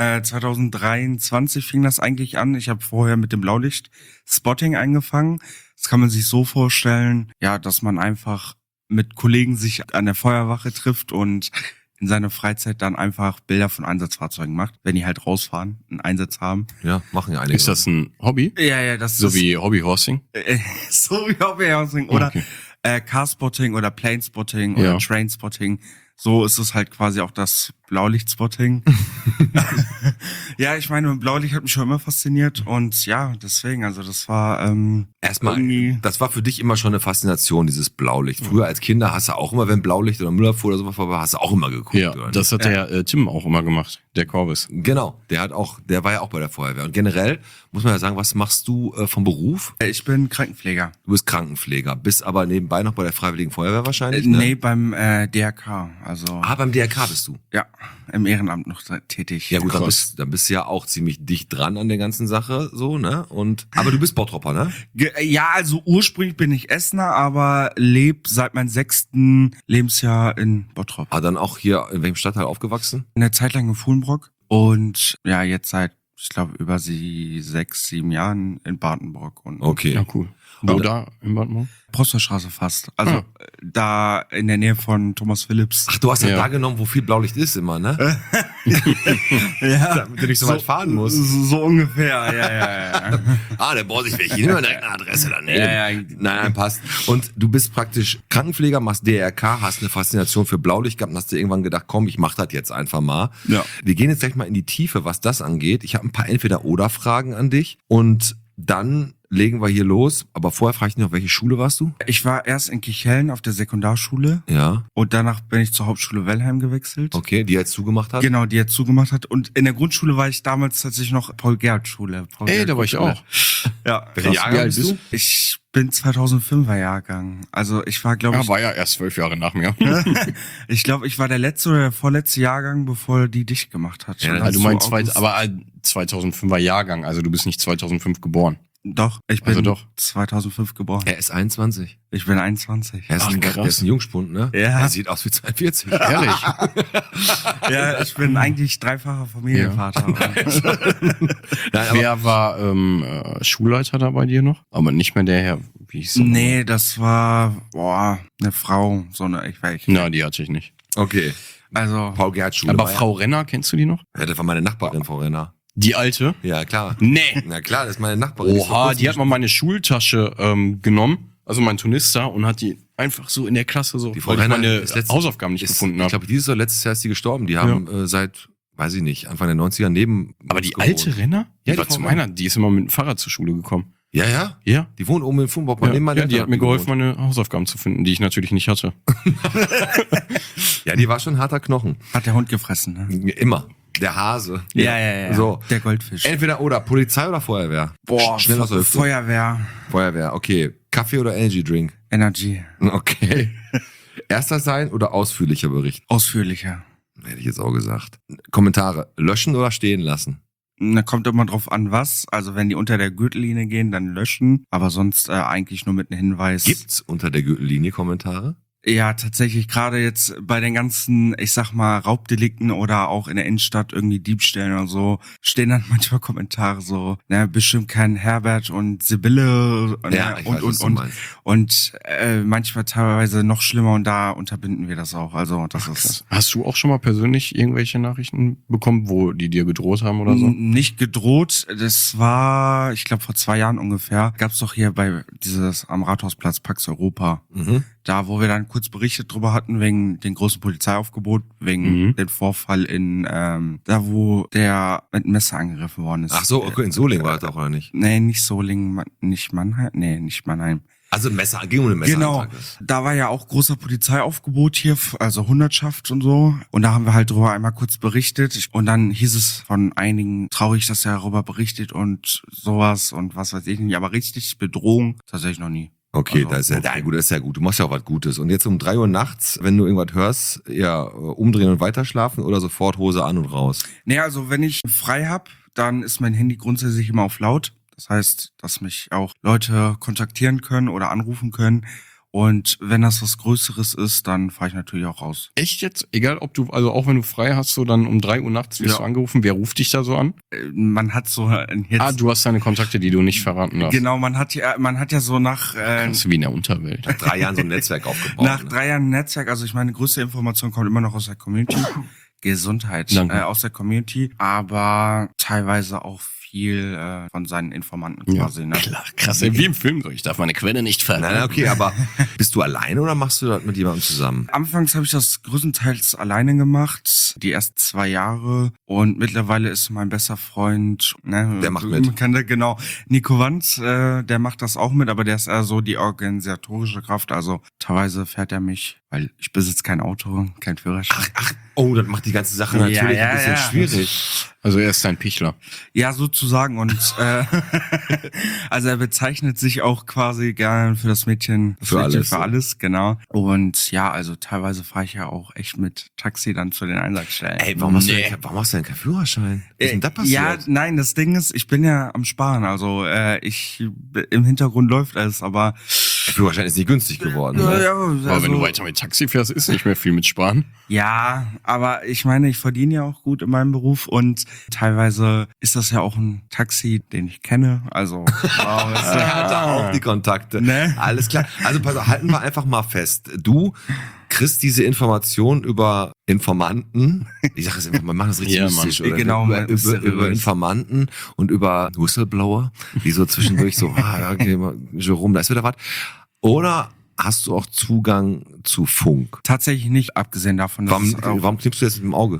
2023 fing das eigentlich an. Ich habe vorher mit dem Blaulicht-Spotting angefangen. Das kann man sich so vorstellen, ja, dass man einfach mit Kollegen sich an der Feuerwache trifft und in seiner Freizeit dann einfach Bilder von Einsatzfahrzeugen macht, wenn die halt rausfahren, einen Einsatz haben. Ja, machen ja einige. Ist das ein Hobby? Ja, das So ist wie Hobbyhorsing? so wie Hobbyhousing oder Okay. Carspotting oder Planespotting oder Ja. Trainspotting. So ist es halt quasi auch das Blaulichtspotting. Ja, ich meine, Blaulicht hat mich schon immer fasziniert und ja, deswegen, also das war Erstmal, irgendwie- das war für dich immer schon eine Faszination, dieses Blaulicht. Früher als Kinder hast du auch immer, wenn Blaulicht oder Müllabfuhr oder sowas war, hast du auch immer geguckt. Ja, oder? das hat der Tim auch immer gemacht, der Corbis. Genau, der war ja auch bei der Feuerwehr. Und generell muss man ja sagen, was machst du vom Beruf? Ich bin Krankenpfleger. Du bist Krankenpfleger, bist aber nebenbei noch bei der Freiwilligen Feuerwehr wahrscheinlich, Nee, beim DRK, also beim DRK bist du. ja, im Ehrenamt noch tätig. Ja gut, dann Krass. bist du ja auch ziemlich dicht dran an der ganzen Sache, so, ne? Aber du bist Bottropper, ne? Ja, also ursprünglich bin ich Essener, aber lebe seit meinem 6. Lebensjahr in Bottrop. Aber dann auch hier, in welchem Stadtteil aufgewachsen? Eine Zeit lang in Fuhlenbrock und ja, jetzt seit, ich glaube, über 6, 7 Jahren in Badenbrock und Okay. Ja, cool. Wo Und- da im Badmau? Proststraße fast. Also Ah. da in der Nähe von Thomas Phillips. Ach, du hast ja Ja. da genommen, wo viel Blaulicht ist immer, ne? Ja, Damit du nicht so weit fahren musst. So ungefähr, ja. Ah, der braucht sich weg. Hier nehmen wir direkt eine Adresse daneben. Ja. Nein, passt. Und du bist praktisch Krankenpfleger, machst DRK, hast eine Faszination für Blaulicht gehabt und hast dir irgendwann gedacht, komm, ich mach das jetzt einfach mal. Ja. Wir gehen jetzt gleich mal in die Tiefe, was das angeht. Ich habe ein paar Entweder-Oder-Fragen an dich und dann legen wir hier los. Aber vorher frage ich dich noch, welche Schule warst du? Ich war erst in Kichellen auf der Sekundarschule Ja, und danach bin ich zur Hauptschule Wellheim gewechselt. okay, die jetzt zugemacht hat. Genau, die jetzt zugemacht hat. Und in der Grundschule war ich damals tatsächlich noch Paul-Gerhardt-Schule. Ey, da war ich auch. Ja. Welcher Jahrgang Wie alt bist bist du? du? Ich bin 2005er Jahrgang. Also ich war, glaube Ja, ich, war ja erst 12 Jahre nach mir. ich glaube, ich war der letzte oder der vorletzte Jahrgang, bevor die dicht gemacht hat. Ja, Schon also Also zu du meinst August. aber 2005er Jahrgang, also du bist nicht 2005 geboren. Doch, ich bin Also doch. 2005 geboren. Er ist 21. Ich bin 21. Er ist, Ach, ein, krass. der ist ein Jungspund, ne? Ja. Er sieht aus wie 42. Ehrlich? Ja, ich bin eigentlich dreifacher Familienvater. Nein, aber Wer war Schulleiter da bei dir noch? Aber nicht mehr der Herr, wie hieß der? Nee, das war, eine Frau, so eine, ich weiß nicht. Na, die hatte ich nicht. okay. Also, Paul-Gerhardt-Schule. Aber war Frau Renner, kennst du die noch? Ja, das war meine Nachbarin, Frau Renner. Die alte? Ja, klar. Nee. Na klar, das ist meine Nachbarin. ist vor Oha, kurzem die hat mal meine Schultasche genommen, also mein Turnister, und hat die einfach so in der Klasse so, Die Frau weil ich Renner meine ist letztes- Hausaufgaben nicht ist, gefunden Ich habe. glaube, dieses oder letztes Jahr ist sie gestorben. Die haben seit weiß ich nicht, Anfang der 90er neben Aber die uns alte gewohnt. Renner? Ja, Die war die zu Frau meiner, die ist immer mit dem Fahrrad zur Schule gekommen. Ja, ja. Ja. Die wohnt oben in Fumburg, neben meinen Ja, die Eltern hat mir gewohnt. geholfen, meine Hausaufgaben zu finden, die ich natürlich nicht hatte. Ja, die war schon ein harter Knochen. Hat der Hund gefressen, ne? Immer. Der Hase. Ja. So. Der Goldfisch. Entweder oder, Polizei oder Feuerwehr. Boah, Schnell aus der Hüfte. Feuerwehr. Feuerwehr, okay. Kaffee oder Energy Drink? Energy. Okay. Erster sein oder ausführlicher Bericht? Ausführlicher. Hätte ich jetzt auch gesagt. Kommentare. Löschen oder stehen lassen? Da kommt immer drauf an, was. Also wenn die unter der Gürtellinie gehen, dann löschen. Aber sonst eigentlich nur mit einem Hinweis. Gibt's unter der Gürtellinie Kommentare? Ja, tatsächlich gerade jetzt bei den ganzen, ich sag mal, Raubdelikten oder auch in der Innenstadt irgendwie Diebstählen oder so, stehen dann manchmal Kommentare so, ne, bestimmt kein Herbert und Sibylle Ja, ich weiß, was du meinst. und manchmal teilweise noch schlimmer und da unterbinden wir das auch. Also das ist Hast du auch schon mal persönlich irgendwelche Nachrichten bekommen, wo die dir gedroht haben oder so? nicht gedroht. Das war, ich glaube, vor 2 Jahren ungefähr, gab's doch hier bei dieses am Rathausplatz Pax Europa. Mhm. Da, wo wir dann kurz berichtet drüber hatten, wegen den großen Polizeiaufgebot, wegen dem Vorfall in, da wo der mit dem Messer angegriffen worden ist. Ach so, okay, in Solingen war das auch, oder nicht? Nee, nicht Solingen, nicht Mannheim. Nee, nicht Mannheim. Also ein Messer, ging um den Messer. Genau. Da war ja auch großer Polizeiaufgebot hier, also Hundertschaft und so. Und da haben wir halt drüber einmal kurz berichtet. Und dann hieß es von einigen traurig, dass er darüber berichtet und sowas und was weiß ich nicht. Aber richtig Bedrohung tatsächlich noch nie. Okay, Also, das ist ja gut, das ist ja gut. Du machst ja auch was Gutes. Und jetzt um 3 Uhr nachts, wenn du irgendwas hörst, ja, umdrehen und weiterschlafen oder sofort Hose an und raus? Nee, also wenn ich frei hab, dann ist mein Handy grundsätzlich immer auf laut. Das heißt, dass mich auch Leute kontaktieren können oder anrufen können. Und wenn das was Größeres ist, dann fahre ich natürlich auch raus. Echt jetzt? Egal, ob du, also auch wenn du frei hast, so dann um 3 Uhr nachts wirst du angerufen. Wer ruft dich da so an? Man hat so jetzt Du hast deine Kontakte, die du nicht verraten darfst. genau, man hat ja so nach Das ist wie in der Unterwelt. Nach 3 Jahren so ein Netzwerk aufgebaut. nach 3 Jahren Netzwerk, also ich meine, größte Information kommt immer noch aus der Community. Gesundheit Danke. aus der Community, aber teilweise auch viel von seinen Informanten quasi. Ne? Klar, krass. Wie im Film so. Ich darf meine Quelle nicht verraten. Nein, okay, aber bist du alleine oder machst du das mit jemandem zusammen? Anfangs habe ich das größtenteils alleine gemacht, die ersten 2 Jahre. Und mittlerweile ist mein bester Freund, ne, Der macht mit. Genau, Nico Wanz, der macht das auch mit, aber der ist eher so die organisatorische Kraft. Also teilweise fährt er mich, weil ich besitze kein Auto, kein Führerschein. Oh, das macht die ganze Sache natürlich Ja, ein bisschen ja. schwierig. Also er ist ein Pichler. Ja, sozusagen. Und also er bezeichnet sich auch quasi gern für das Mädchen, Für alles. für alles, genau. Und ja, also teilweise fahre ich ja auch echt mit Taxi dann zu den Einsatzstellen. Ey, warum hast du denn keinen Führerschein? Was ist denn da passiert? Ja, nein, das Ding ist, ich bin ja am Sparen, also im Hintergrund läuft alles, aber Der Führerschein ist nicht günstig geworden. Ne? Aber wenn du weiter mit Taxi fährst, ist nicht mehr viel mit Sparen. ja, aber ich meine, ich verdiene ja auch gut in meinem Beruf und teilweise ist das ja auch ein Taxi, den ich kenne, also wow, Er hatte auch die Kontakte. Ne? Alles klar. Also pass auf, halten wir einfach mal fest. Du kriegst diese Information über Informanten. Ich sage es einfach, man macht das richtig Ja, mystisch, Mann. oder? Genau, über mysteriös. Informanten und über Whistleblower, die so zwischendurch so, okay, Jerome, da ist wieder was. Oder hast du auch Zugang zu Funk? tatsächlich nicht, abgesehen davon, dass Warum knippst du jetzt mit dem Auge?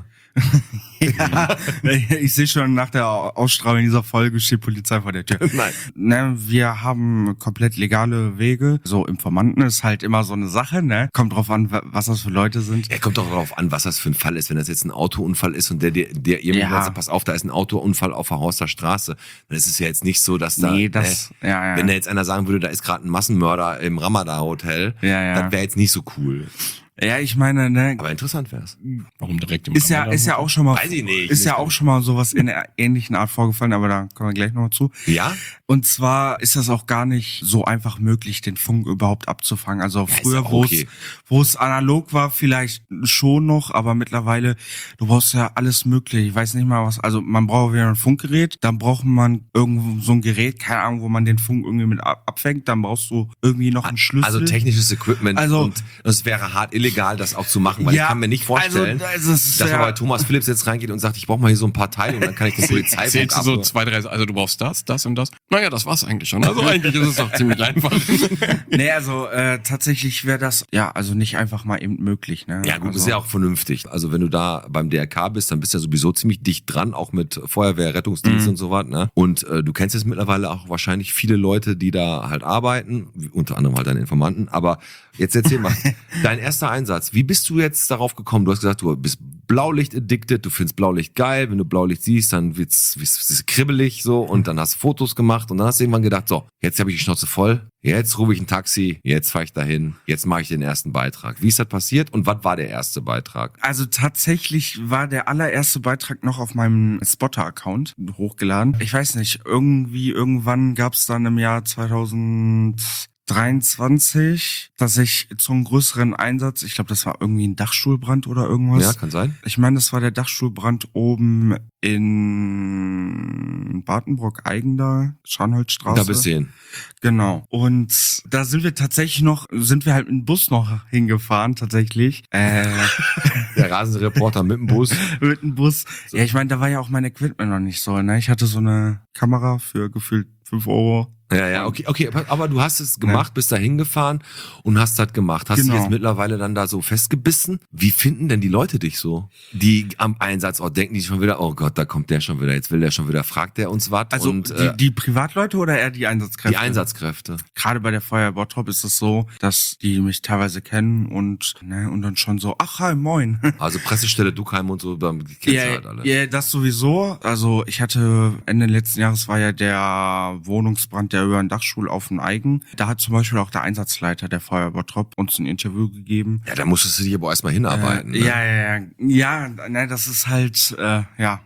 ja, ich sehe schon nach der Ausstrahlung dieser Folge steht Polizei vor der Tür. Nein. Ne, wir haben komplett legale Wege. So Informanten ist halt immer so eine Sache, ne? Kommt drauf an, was das für Leute sind. Ja, kommt doch darauf an, was das für ein Fall ist. Wenn das jetzt ein Autounfall ist und der jemand Ja. sagt, pass auf, da ist ein Autounfall auf der Horster Straße, dann ist es ja jetzt nicht so, dass da, Nee, das, ja. wenn da jetzt einer sagen würde, da ist gerade ein Massenmörder im Ramada-Hotel, Ja. das wäre jetzt nicht so cool. Ja, ich meine, ne, Aber interessant wär's. Warum direkt im ist ja auch schon mal, Weiß ich nicht. ist ja auch schon mal sowas in der ähnlichen Art vorgefallen, aber da kommen wir gleich noch zu. Ja? Und zwar ist das auch gar nicht so einfach möglich, den Funk überhaupt abzufangen. Also ist früher, ja okay. wo es analog war, vielleicht schon noch, aber mittlerweile, du brauchst ja alles mögliche. Ich weiß nicht mal was, also man braucht wieder ein Funkgerät, dann braucht man irgendwo so ein Gerät, keine Ahnung, wo man den Funk irgendwie mit abfängt, dann brauchst du irgendwie noch einen Schlüssel. Also technisches Equipment Also- und es wäre hart illegal, illegal, das auch zu machen, weil ich kann mir nicht vorstellen, also es ist dass man bei Thomas Phillips jetzt reingeht und sagt, ich brauche mal hier so ein paar Teile und dann kann ich den Polizeibock Zählst du so 2, 3, also du brauchst das und das. Naja, das war's eigentlich schon. Also eigentlich ist es doch ziemlich einfach. Nee, also tatsächlich wäre das also nicht einfach mal eben möglich. Ne? Ja gut, also, ist ja auch vernünftig. Also wenn du da beim DRK bist, dann bist du ja sowieso ziemlich dicht dran, auch mit Feuerwehr, Rettungsdienst und so was. Ne? Und du kennst jetzt mittlerweile auch wahrscheinlich viele Leute, die da halt arbeiten, unter anderem halt deine Informanten. Aber jetzt erzähl mal, dein erster Einsatz, wie bist du jetzt darauf gekommen? Du hast gesagt, du bist Blaulicht-addicted, du findest Blaulicht geil. Wenn du Blaulicht siehst, dann wird's kribbelig so und dann hast du Fotos gemacht und dann hast du irgendwann gedacht, so, jetzt habe ich die Schnauze voll, jetzt rufe ich ein Taxi, jetzt fahre ich dahin, jetzt mache ich den ersten Beitrag. Wie ist das passiert und was war der erste Beitrag? Also tatsächlich war der allererste Beitrag noch auf meinem Spotter-Account hochgeladen. Ich weiß nicht, irgendwann gab es dann im Jahr 2023, dass ich zum größeren Einsatz, ich glaube, das war irgendwie ein Dachstuhlbrand oder irgendwas. Ja, kann sein. Ich meine, das war der Dachstuhlbrand oben in Bartenbrock-Eigen, Scharnholzstraße. Da bist du hin. Genau. Und da sind wir halt mit dem Bus noch hingefahren, tatsächlich. Der Rasenreporter mit dem Bus. Mit dem Bus. Ja, ich meine, da war ja auch mein Equipment noch nicht so, ne? Ich hatte so eine Kamera für gefühlt 5 Euro. Ja, okay, aber du hast es gemacht, bist da hingefahren und hast das gemacht. Hast du Genau. jetzt mittlerweile dann da so festgebissen? Wie finden denn die Leute dich so? Die am Einsatzort denken die schon wieder, oh Gott, da kommt der schon wieder, jetzt will der schon wieder, fragt der uns was? Also und die Privatleute oder eher die Einsatzkräfte? die Einsatzkräfte. Gerade bei der Feuerwehr Bottrop ist es so, dass die mich teilweise kennen und dann schon so, ach hi, moin. Also Pressestelle Duckheim und so, dann kennst du halt alle. Ja, das sowieso. Also ich hatte Ende letzten Jahres war ja der Wohnungsbrand, der über den Dachstuhl auf den Eigen. Da hat zum Beispiel auch der Einsatzleiter der Feuerwehr Bottrop uns ein Interview gegeben. Ja, da musstest du dich aber erstmal hinarbeiten. Ne? Ja, ne, das ist halt, ja.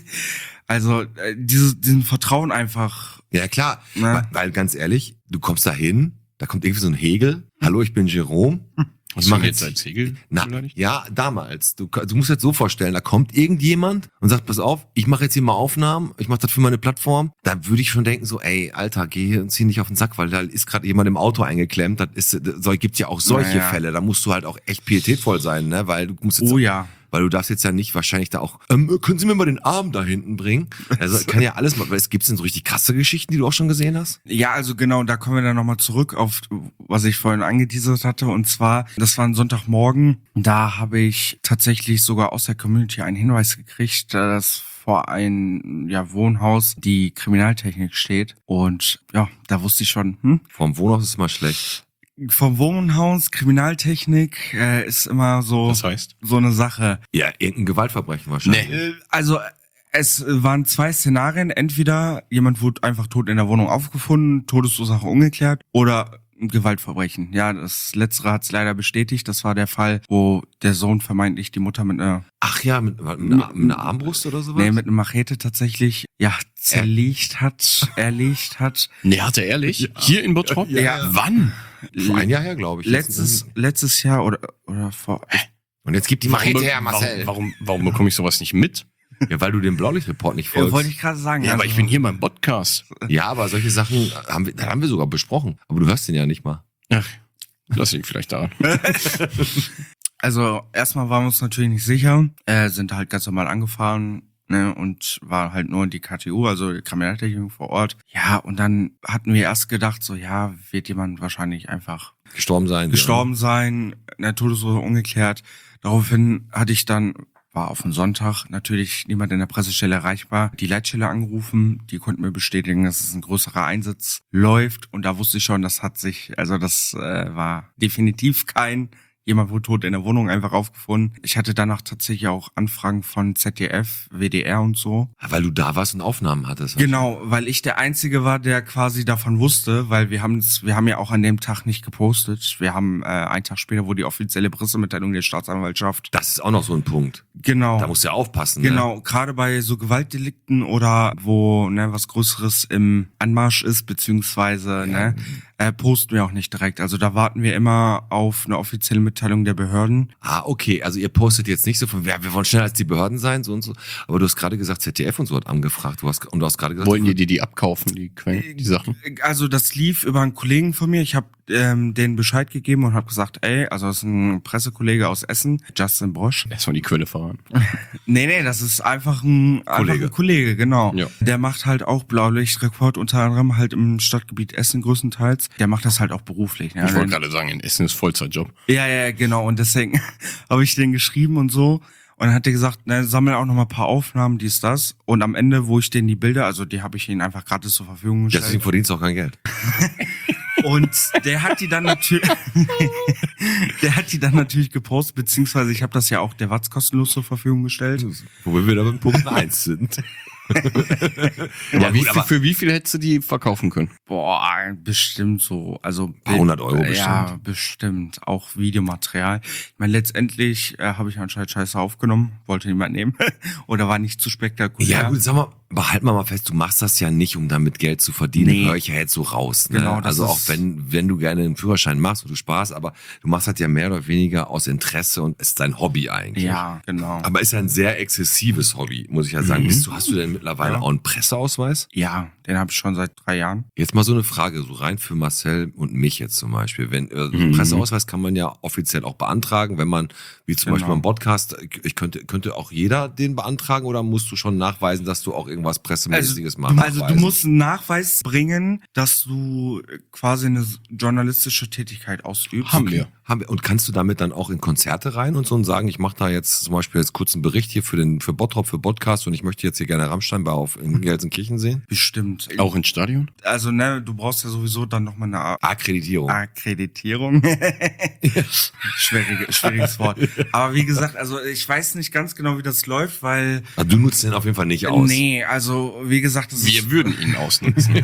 Also diesen Vertrauen einfach. Ja, klar. Ne? Weil ganz ehrlich, du kommst da hin, da kommt irgendwie so ein Hegel. Hallo, ich bin Jerome. Was mach mach jetzt als Segel? Ja, damals. Du musst jetzt so vorstellen, da kommt irgendjemand und sagt, pass auf, ich mache jetzt hier mal Aufnahmen, ich mache das für meine Plattform. Da würde ich schon denken so, ey, Alter, geh hier und zieh nicht auf den Sack, weil da ist gerade jemand im Auto eingeklemmt. Gibt's ja auch solche Fälle. Da musst du halt auch echt pietätvoll sein, ne? Weil du musst jetzt weil du darfst jetzt ja nicht wahrscheinlich da auch, können Sie mir mal den Arm da hinten bringen? Also kann ja alles mal, es gibt's denn so richtig krasse Geschichten, die du auch schon gesehen hast? Ja, also genau, da kommen wir dann nochmal zurück auf, was ich vorhin angeteasert hatte. Und zwar, das war ein Sonntagmorgen, da habe ich tatsächlich sogar aus der Community einen Hinweis gekriegt, dass vor ein Wohnhaus die Kriminaltechnik steht. Und ja, da wusste ich schon, Vom Wohnhaus ist immer schlecht. vom Wohnhaus, Kriminaltechnik ist immer so, Das heißt? so eine Sache. Ja, irgendein Gewaltverbrechen wahrscheinlich. Also es waren 2 Szenarien. Entweder jemand wurde einfach tot in der Wohnung aufgefunden, Todesursache ungeklärt, oder ein Gewaltverbrechen. Ja, das Letztere hat es leider bestätigt. Das war der Fall, wo der Sohn vermeintlich die Mutter mit einer Ach ja, mit einer Armbrust oder sowas? mit einer Machete tatsächlich erlegt hat. Nee, hat er ehrlich? Hier in Bottrop? Ja. Wann? Schon ein Jahr her, glaube ich. Letztes Jahr oder vor. Und jetzt gibt die Machete her, Marcel. Warum bekomme ich sowas nicht mit? Ja, weil du dem Blaulichtreport nicht Ja, folgst. wollte ich gerade sagen. Ja, aber ich bin hier beim Podcast. Ja, aber solche Sachen haben wir sogar besprochen. Aber du hörst den ja nicht mal. Ach, das liegt vielleicht daran. Also erstmal waren wir uns natürlich nicht sicher, sind halt ganz normal angefahren, ne, und war halt nur die KTU, also die Kriminaltechnik vor Ort. Ja, und dann hatten wir erst gedacht, so wird jemand wahrscheinlich einfach Gestorben sein. der Todesursache ungeklärt. Daraufhin war auf einen Sonntag natürlich niemand in der Pressestelle erreichbar. Die Leitstelle angerufen, die konnten mir bestätigen, dass es ein größerer Einsatz läuft. Und da wusste ich schon, das war definitiv jemand wurde tot in der Wohnung einfach aufgefunden. Ich hatte danach tatsächlich auch Anfragen von ZDF, WDR und so. Weil du da warst und Aufnahmen hattest. Genau, weil ich der Einzige war, der quasi davon wusste, weil wir haben ja auch an dem Tag nicht gepostet. Wir haben einen Tag später, wo die offizielle Pressemitteilung der Staatsanwaltschaft. Das ist auch noch so ein Punkt. Genau. Da musst du ja aufpassen. Genau, gerade bei so Gewaltdelikten oder wo was Größeres im Anmarsch ist, beziehungsweise posten wir auch nicht direkt. Also da warten wir immer auf eine offizielle Mitteilung der Behörden. Ah, okay. Also ihr postet jetzt nicht so von, wir wollen schneller als die Behörden sein, so und so. Aber du hast gerade gesagt, ZDF und so hat angefragt. Du hast gerade gesagt, Wollen die abkaufen, die Sachen? Also das lief über einen Kollegen von mir. Ich habe denen Bescheid gegeben und habe gesagt, ey, also das ist ein Pressekollege aus Essen, Justin Brosch. Erstmal die Quelle fahren. Nee, das ist einfach ein Kollege, genau. Ja. Der macht halt auch Blaulichtreport, unter anderem halt im Stadtgebiet Essen größtenteils. Der macht das halt auch beruflich. Ne? Ich wollte gerade sagen, in Essen ist Vollzeitjob. Ja, genau. Und deswegen habe ich den geschrieben und so. Und dann hat er gesagt, ne, sammel auch noch mal ein paar Aufnahmen, dies, das. Und am Ende, wo ich denen die Bilder, also die habe ich ihnen einfach gratis zur Verfügung gestellt. Deswegen verdienst du auch kein Geld. Und der hat die dann natürlich, gepostet, beziehungsweise ich habe das ja auch der Watz kostenlos zur Verfügung gestellt. Wo wir wieder beim Punkt 1 sind. Aber für wie viel hättest du die verkaufen können? Boah, bestimmt so, also Paar 100 Euro bestimmt. Ja, bestimmt. Auch Videomaterial. Ich meine, letztendlich habe ich anscheinend Scheiße aufgenommen, wollte niemand nehmen oder war nicht zu spektakulär. Ja gut, sag mal, aber halt mal fest, du machst das ja nicht, um damit Geld zu verdienen. Nee. Hör ich ja jetzt so raus. Ne? Genau, das also auch ist- wenn du gerne einen Führerschein machst und du Spaß, aber du machst das ja mehr oder weniger aus Interesse und ist dein Hobby eigentlich. Ja, genau. Aber ist ja ein sehr exzessives Hobby, muss ich ja sagen. Hast du denn mittlerweile Ja. auch einen Presseausweis? Ja, den habe ich schon seit 3 Jahren. Jetzt mal so eine Frage, so rein für Marcel und mich jetzt zum Beispiel. Wenn einen Presseausweis kann man ja offiziell auch beantragen, wenn man, wie zum Genau. Beispiel beim Podcast, könnte auch jeder den beantragen oder musst du schon nachweisen, dass du auch irgendwas Pressemäßiges machst? Du musst einen Nachweis bringen, dass du quasi eine journalistische Tätigkeit ausübst. Haben wir. Und kannst du damit dann auch in Konzerte rein und so und sagen, ich mache da jetzt zum Beispiel jetzt kurz einen Bericht hier für Bottrop, für Podcast und ich möchte jetzt hier gerne Rammstein in Gelsenkirchen sehen? Bestimmt. Auch ins Stadion? Also, ne, du brauchst ja sowieso dann nochmal eine Akkreditierung. Akkreditierung. Schwieriges Wort. Aber wie gesagt, also ich weiß nicht ganz genau, wie das läuft, weil Also du nutzt den auf jeden Fall nicht aus. nee, also wie gesagt, das Wir würden ihn ausnutzen.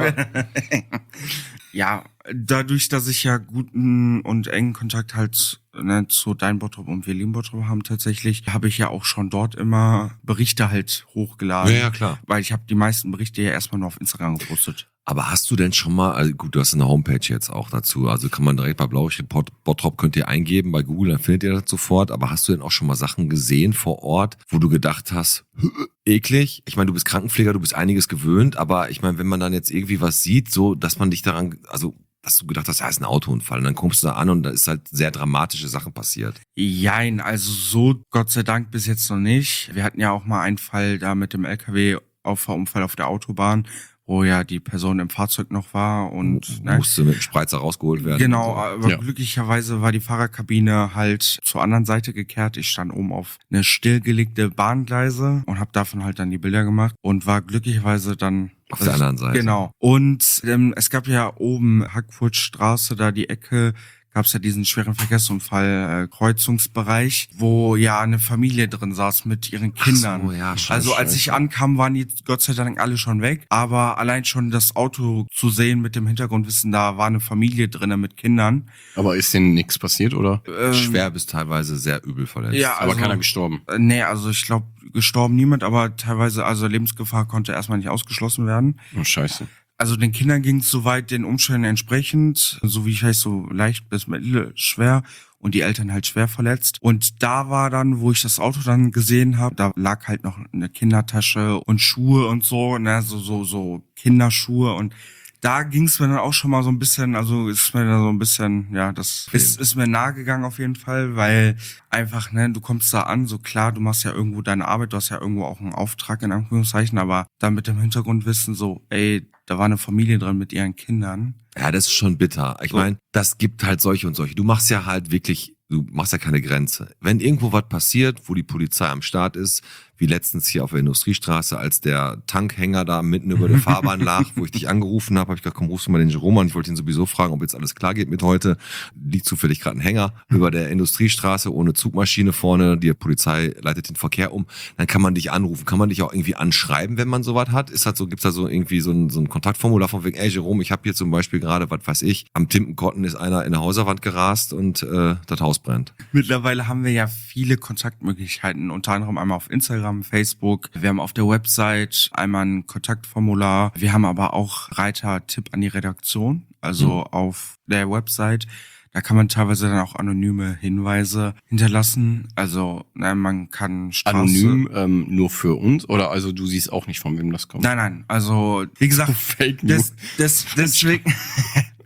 ja, dadurch, dass ich ja guten und engen Kontakt halt zu Dein Bottrop und wir lieben Bottrop haben tatsächlich, habe ich ja auch schon dort immer Berichte halt hochgeladen. Ja, klar. Weil ich habe die meisten Berichte ja erstmal nur auf Instagram gepostet. Aber hast du denn schon mal, also gut, du hast eine Homepage jetzt auch dazu, also kann man direkt bei Blaulichtreport Bottrop könnt ihr eingeben, bei Google, dann findet ihr das sofort, aber hast du denn auch schon mal Sachen gesehen vor Ort, wo du gedacht hast, eklig? Ich meine, du bist Krankenpfleger, du bist einiges gewöhnt, aber ich meine, wenn man dann jetzt irgendwie was sieht, so, dass man dich daran, also, dass du gedacht hast, ja, ist ein Autounfall und dann kommst du da an und da ist halt sehr dramatische Sachen passiert. Jein, also so Gott sei Dank bis jetzt noch nicht. Wir hatten ja auch mal einen Fall da mit dem LKW-Unfall auf der Autobahn, wo ja die Person im Fahrzeug noch war und Musste mit dem Spreizer rausgeholt werden. Genau, und so. aber Ja. glücklicherweise war die Fahrerkabine halt zur anderen Seite gekehrt. Ich stand oben auf eine stillgelegte Bahngleise und habe davon halt dann die Bilder gemacht und war glücklicherweise dann Auf der anderen Seite. Genau. Und es gab ja oben Hackfurtstraße, da die Ecke, gab es ja diesen schweren Verkehrsunfall, Kreuzungsbereich, wo ja eine Familie drin saß mit ihren Kindern. so, ja, scheiße, also als ich ankam, waren die Gott sei Dank alle schon weg. Aber allein schon das Auto zu sehen mit dem Hintergrundwissen, da war eine Familie drin mit Kindern. Aber ist denen nichts passiert, oder? Schwer bis teilweise sehr übel verletzt. Ja, Aber also, keiner gestorben. Nee, also ich glaube, gestorben niemand, aber teilweise, also Lebensgefahr konnte erstmal nicht ausgeschlossen werden. Oh, scheiße. Also den Kindern ging es soweit den Umständen entsprechend, so wie ich weiß, so leicht bis mittelschwer und die Eltern halt schwer verletzt. Und da war dann, wo ich das Auto dann gesehen habe, da lag halt noch eine Kindertasche und Schuhe und so, ne, so Kinderschuhe und da ging es mir dann auch schon mal so ein bisschen, also ist mir da so ein bisschen, ja, das ist mir nahe gegangen auf jeden Fall, weil einfach, ne, du kommst da an, so klar, du machst ja irgendwo deine Arbeit, du hast ja irgendwo auch einen Auftrag in Anführungszeichen, aber dann mit dem Hintergrundwissen so, ey, da war eine Familie drin mit ihren Kindern. Ja, das ist schon bitter. Ich meine, das gibt halt solche und solche. Du machst ja halt wirklich, du machst ja keine Grenze. Wenn irgendwo was passiert, wo die Polizei am Start ist, wie letztens hier auf der Industriestraße, als der Tankhänger da mitten über der Fahrbahn lag, wo ich dich angerufen habe, habe ich gesagt, komm, rufst du mal den Jerome an. Ich wollte ihn sowieso fragen, ob jetzt alles klar geht mit heute. Liegt zufällig gerade ein Hänger über der Industriestraße ohne Zugmaschine vorne. Die Polizei leitet den Verkehr um. Dann kann man dich anrufen. Kann man dich auch irgendwie anschreiben, wenn man sowas hat? Ist das so, gibt's da so irgendwie so ein Kontaktformular von wegen, ey Jerome, ich habe hier zum Beispiel gerade, was weiß ich, am Timpenkotten ist einer in der Häuserwand gerast und das Haus brennt. Mittlerweile haben wir ja viele Kontaktmöglichkeiten, unter anderem einmal auf Instagram, Facebook. Wir haben auf der Website einmal ein Kontaktformular. Wir haben aber auch Reiter Tipp an die Redaktion, also auf der Website. Da kann man teilweise dann auch anonyme Hinweise hinterlassen. Also man kann Straße... Anonym nur für uns? Oder also du siehst auch nicht, von wem das kommt? Nein, also wie gesagt, Fake News. deswegen...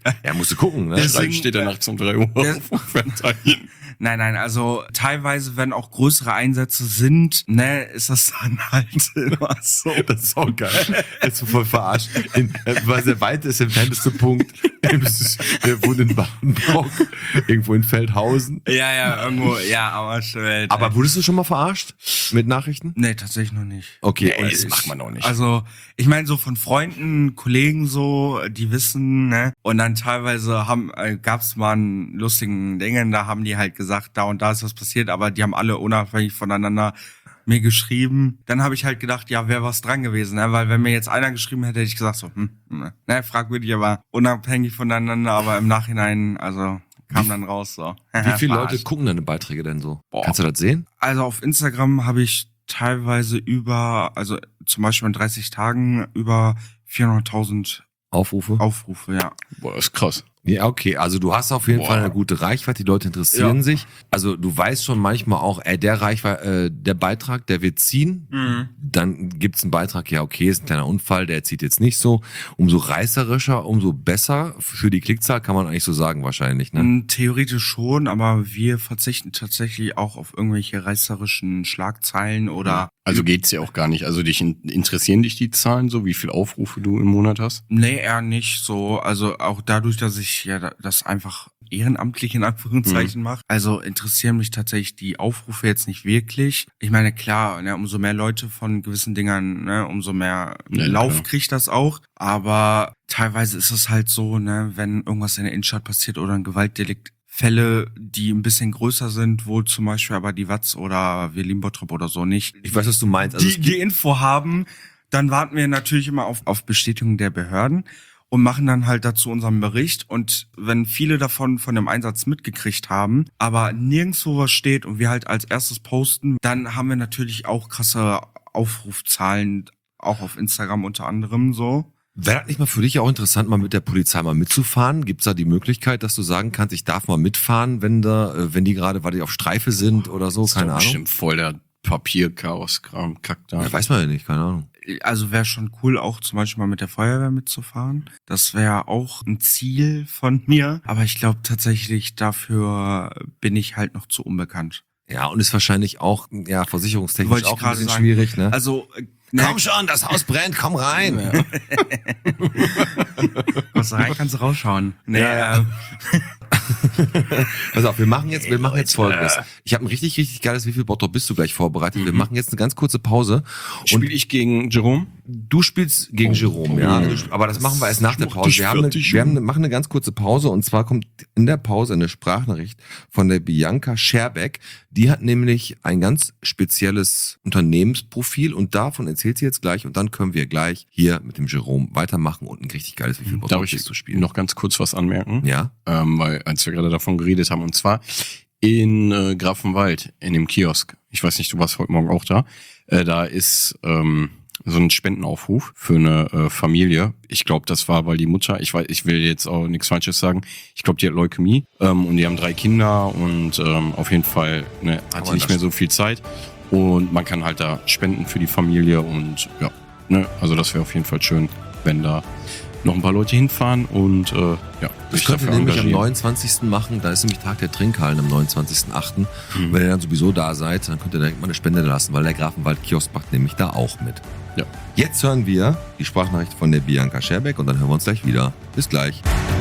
Ja, musst du gucken, ne? Deswegen- Vielleicht steht er nachts um 3 Uhr Der- auf und fährt dahin. Nein, also teilweise, wenn auch größere Einsätze sind, ne, ist das dann halt immer so. Das ist auch geil. Jetzt voll verarscht. Weil der weitest entfernteste Punkt der wohnt in Badenbrock, irgendwo in Feldhausen. Ja, irgendwo, ja, aber schön. Aber wurdest du schon mal verarscht mit Nachrichten? Nee, tatsächlich noch nicht. Okay, Nee, und das macht man auch nicht. Also, ich meine, so von Freunden, Kollegen so, die wissen, ne? Und dann teilweise gab's mal einen lustigen Dingen, da haben die halt gesagt, da und da ist was passiert, aber die haben alle unabhängig voneinander mir geschrieben. Dann habe ich halt gedacht, ja, wäre was dran gewesen, ne? Weil wenn mir jetzt einer geschrieben hätte, hätte ich gesagt so, ne, fragwürdig, aber unabhängig voneinander, aber im Nachhinein, also kam dann raus so. wie viele Leute Verarscht. gucken deine Beiträge denn so? Boah. Kannst du das sehen? Also auf Instagram habe ich teilweise also zum Beispiel in 30 Tagen über 400.000 Aufrufe? Aufrufe, ja. Boah, das ist krass. Ja, okay. Also du hast auf jeden Boah. Fall eine gute Reichweite, die Leute interessieren Ja. sich. Also du weißt schon manchmal auch, der Beitrag, der wird ziehen. Dann gibt's einen Beitrag, ja okay, ist ein kleiner Unfall, der zieht jetzt nicht so. Umso reißerischer, umso besser für die Klickzahl, kann man eigentlich so sagen wahrscheinlich, ne? Theoretisch schon, aber wir verzichten tatsächlich auch auf irgendwelche reißerischen Schlagzeilen oder Also geht's ja auch gar nicht. Also interessieren dich die Zahlen so, wie viel Aufrufe du im Monat hast? nee, eher nicht so. Also auch dadurch, dass ich ja das einfach ehrenamtlich in Anführungszeichen mache. Also interessieren mich tatsächlich die Aufrufe jetzt nicht wirklich. Ich meine, klar, ne, umso mehr Leute von gewissen Dingern, ne, umso mehr Ja, Lauf klar. kriegt das auch. Aber teilweise ist es halt so, ne, wenn irgendwas in der Innenstadt passiert oder ein Gewaltdelikt, Fälle, die ein bisschen größer sind, wo zum Beispiel aber die Watz oder wir lieben Bottrop oder so nicht, Ich weiß, was du meinst. Also es die Info haben, dann warten wir natürlich immer auf Bestätigung der Behörden und machen dann halt dazu unseren Bericht. Und wenn viele davon von dem Einsatz mitgekriegt haben, aber nirgendwo was steht und wir halt als erstes posten, dann haben wir natürlich auch krasse Aufrufzahlen, auch auf Instagram unter anderem so. Wäre das nicht mal für dich auch interessant, mal mit der Polizei mal mitzufahren? Gibt's da die Möglichkeit, dass du sagen kannst, ich darf mal mitfahren, wenn die gerade, weil die auf Streife sind oder so? Das ist Keine doch Ahnung. bestimmt voll der Papierchaos-Kram, Kack da. Ja, weiß man ja nicht, keine Ahnung. Also wäre schon cool, auch zum Beispiel mal mit der Feuerwehr mitzufahren. Das wäre auch ein Ziel von mir. Aber ich glaube tatsächlich, dafür bin ich halt noch zu unbekannt. Ja, und ist wahrscheinlich auch, ja, versicherungstechnisch Wollte ich auch ein gerade bisschen sagen. schwierig, ne? Also, Komm schon, das Haus brennt, komm rein. was rein kannst du rausschauen. Nee, Ja, ja. Pass auf, wir machen jetzt Folgendes. Ich habe ein richtig, richtig geiles Wie viel Bottrop bist du gleich vorbereitet. Wir machen jetzt eine ganz kurze Pause. Und Spiele ich gegen Jerome? du spielst gegen Jerome, ja. Aber das machen wir erst nach der Pause. Machen eine ganz kurze Pause und zwar kommt in der Pause eine Sprachnachricht von der Bianca Scherbeck. Die hat nämlich ein ganz spezielles Unternehmensprofil und davon erzählt sie jetzt gleich und dann können wir gleich hier mit dem Jerome weitermachen und ein richtig geiles Wie viel Darf Bottrop ich bist du spielen. noch ganz kurz was anmerken? Ja. Weil als wir gerade davon geredet haben, und zwar in Grafenwald, in dem Kiosk. Ich weiß nicht, du warst heute Morgen auch da. Da ist so ein Spendenaufruf für eine Familie. Ich glaube, das war, weil die Mutter, ich will jetzt auch nichts Falsches sagen, ich glaube, die hat Leukämie und die haben 3 Kinder und auf jeden Fall hat die nicht mehr so viel Zeit. Und man kann halt da spenden für die Familie und ja, ne, also das wäre auf jeden Fall schön, wenn da noch ein paar Leute hinfahren und ja, Das sich könnt ihr dafür nämlich am engagieren. 29. machen, da ist nämlich Tag der Trinkhallen am 29.8. Wenn ihr dann sowieso da seid, dann könnt ihr direkt mal eine Spende lassen, weil der Grafenwald-Kiosk macht nämlich da auch mit. Ja. Jetzt hören wir die Sprachnachricht von der Bianca Scherbeck und dann hören wir uns gleich wieder. Bis gleich.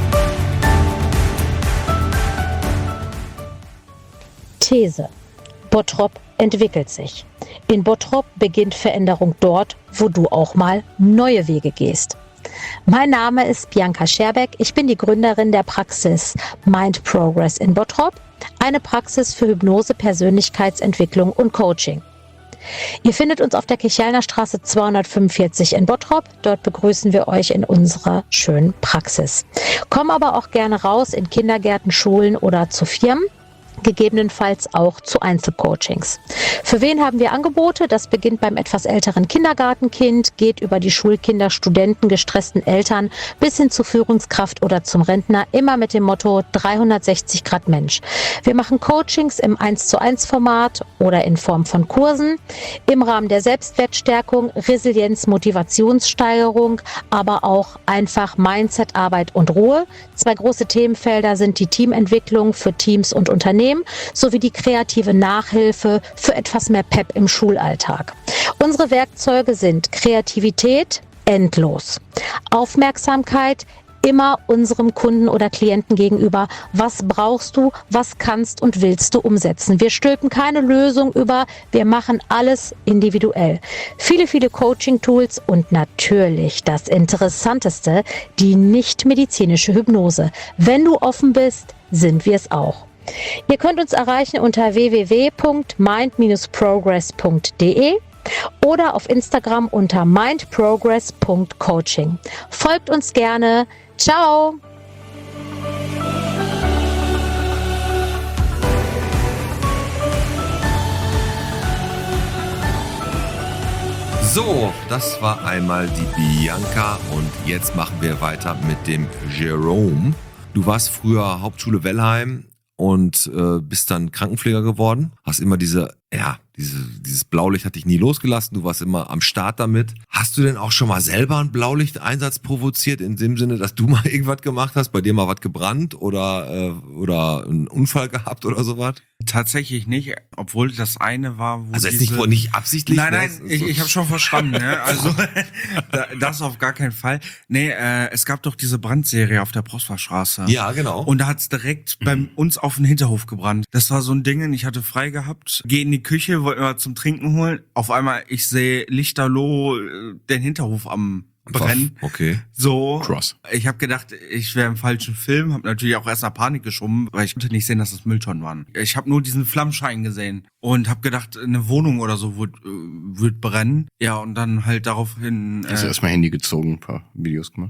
These. Bottrop entwickelt sich. In Bottrop beginnt Veränderung dort, wo du auch mal neue Wege gehst. Mein Name ist Bianca Scherbeck. Ich bin die Gründerin der Praxis Mind Progress in Bottrop, eine Praxis für Hypnose, Persönlichkeitsentwicklung und Coaching. Ihr findet uns auf der Kichelner Straße 245 in Bottrop. Dort begrüßen wir euch in unserer schönen Praxis. Komm aber auch gerne raus in Kindergärten, Schulen oder zu Firmen. gegebenenfalls auch zu Einzelcoachings. Für wen haben wir Angebote? Das beginnt beim etwas älteren Kindergartenkind, geht über die Schulkinder, Studenten, gestressten Eltern bis hin zur Führungskraft oder zum Rentner, immer mit dem Motto 360 Grad Mensch. Wir machen Coachings im 1:1 Format oder in Form von Kursen, im Rahmen der Selbstwertstärkung, Resilienz, Motivationssteigerung, aber auch einfach Mindset-Arbeit und Ruhe. 2 große Themenfelder sind die Teamentwicklung für Teams und Unternehmen sowie die kreative Nachhilfe für etwas mehr Pep im Schulalltag. Unsere Werkzeuge sind Kreativität, endlos. Aufmerksamkeit, immer unserem Kunden oder Klienten gegenüber. Was brauchst du, was kannst und willst du umsetzen? Wir stülpen keine Lösung über, wir machen alles individuell. Viele, viele Coaching-Tools und natürlich das Interessanteste, die nicht-medizinische Hypnose. Wenn du offen bist, sind wir es auch. Ihr könnt uns erreichen unter www.mind-progress.de oder auf Instagram unter mindprogress.coaching. Folgt uns gerne. Ciao! So, das war einmal die Bianca und jetzt machen wir weiter mit dem Jerome. Du warst früher Hauptschule Wellheim und bist dann Krankenpfleger geworden. Hast immer dieses Blaulicht hat dich nie losgelassen. Du warst immer am Start damit. Hast du denn auch schon mal selber einen Blaulichteinsatz provoziert, in dem Sinne, dass du mal irgendwas gemacht hast, bei dir mal was gebrannt oder einen Unfall gehabt oder sowas? Tatsächlich nicht, obwohl das eine war, wo Also jetzt nicht absichtlich? Nein, ne? ich habe schon verstanden. Ne? Also das auf gar keinen Fall. Nee, es gab doch diese Brandserie auf der Prosperstraße. Ja, genau. Und da hat's direkt bei uns auf den Hinterhof gebrannt. Das war so ein Ding, ich hatte frei gehabt, gehe in die Küche, wollte mir was zum Trinken holen. Auf einmal, ich sehe lichterloh den Hinterhof am Brennen. Okay. So. Cross. Ich habe gedacht, ich wäre im falschen Film, habe natürlich auch erst nach Panik geschoben, weil ich konnte nicht sehen, dass das Mülltonnen waren. Ich habe nur diesen Flammschein gesehen und habe gedacht, eine Wohnung oder so wird brennen. Ja, und dann halt daraufhin... Hast du erstmal Handy gezogen, ein paar Videos gemacht?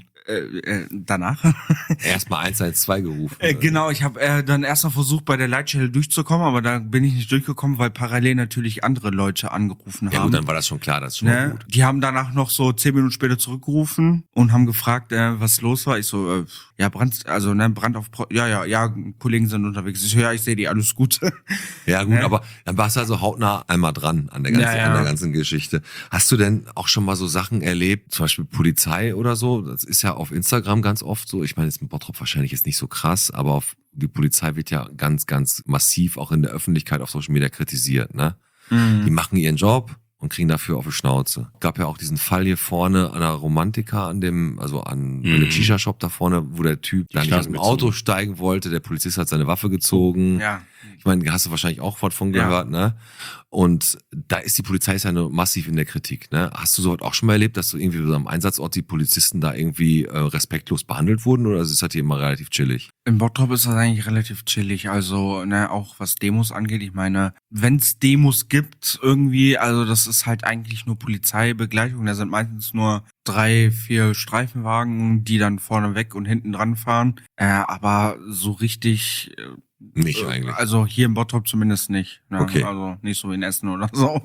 Danach. Erstmal 112 gerufen. Genau, ich habe dann erstmal versucht, bei der Leitstelle durchzukommen, aber da bin ich nicht durchgekommen, weil parallel natürlich andere Leute angerufen Ja haben. gut, dann war das schon klar, das ist schon mal gut. Die haben danach noch so 10 Minuten später zurückgerufen und haben gefragt, was los war. Ich so, Brand auf, Kollegen sind unterwegs. Ich so, ja, ich sehe die, alles gut. Ja gut, Ne? aber dann warst du also hautnah einmal dran an der ganzen Geschichte. Hast du denn auch schon mal so Sachen erlebt, zum Beispiel Polizei oder so? Das ist ja auf Instagram ganz oft so. Ich meine, jetzt mit Bottrop wahrscheinlich jetzt nicht so krass, aber die Polizei wird ja ganz, ganz massiv auch in der Öffentlichkeit auf Social Media kritisiert, ne? Die machen ihren Job und kriegen dafür auf die Schnauze. Gab ja auch diesen Fall hier vorne an der Romantika an dem Shisha-Shop da vorne, wo der Typ da nicht aus dem Auto steigen wollte. Der Polizist hat seine Waffe gezogen. Ja. Ich meine, hast du wahrscheinlich auch was von gehört, ne? Und da ist die Polizei ja nur massiv in der Kritik, ne? Hast du sowas auch schon mal erlebt, dass du irgendwie so am Einsatzort die Polizisten da irgendwie respektlos behandelt wurden oder ist das hier immer relativ chillig? In Bottrop ist das eigentlich relativ chillig, also auch was Demos angeht. Ich meine, wenn es Demos gibt irgendwie, also das ist halt eigentlich nur Polizeibegleitung. Da sind meistens nur 3, 4 Streifenwagen, die dann vorne weg und hinten dran fahren. Aber so richtig... Nicht eigentlich. Also hier in Bottrop zumindest nicht. Ne? Okay. Also nicht so wie in Essen oder so.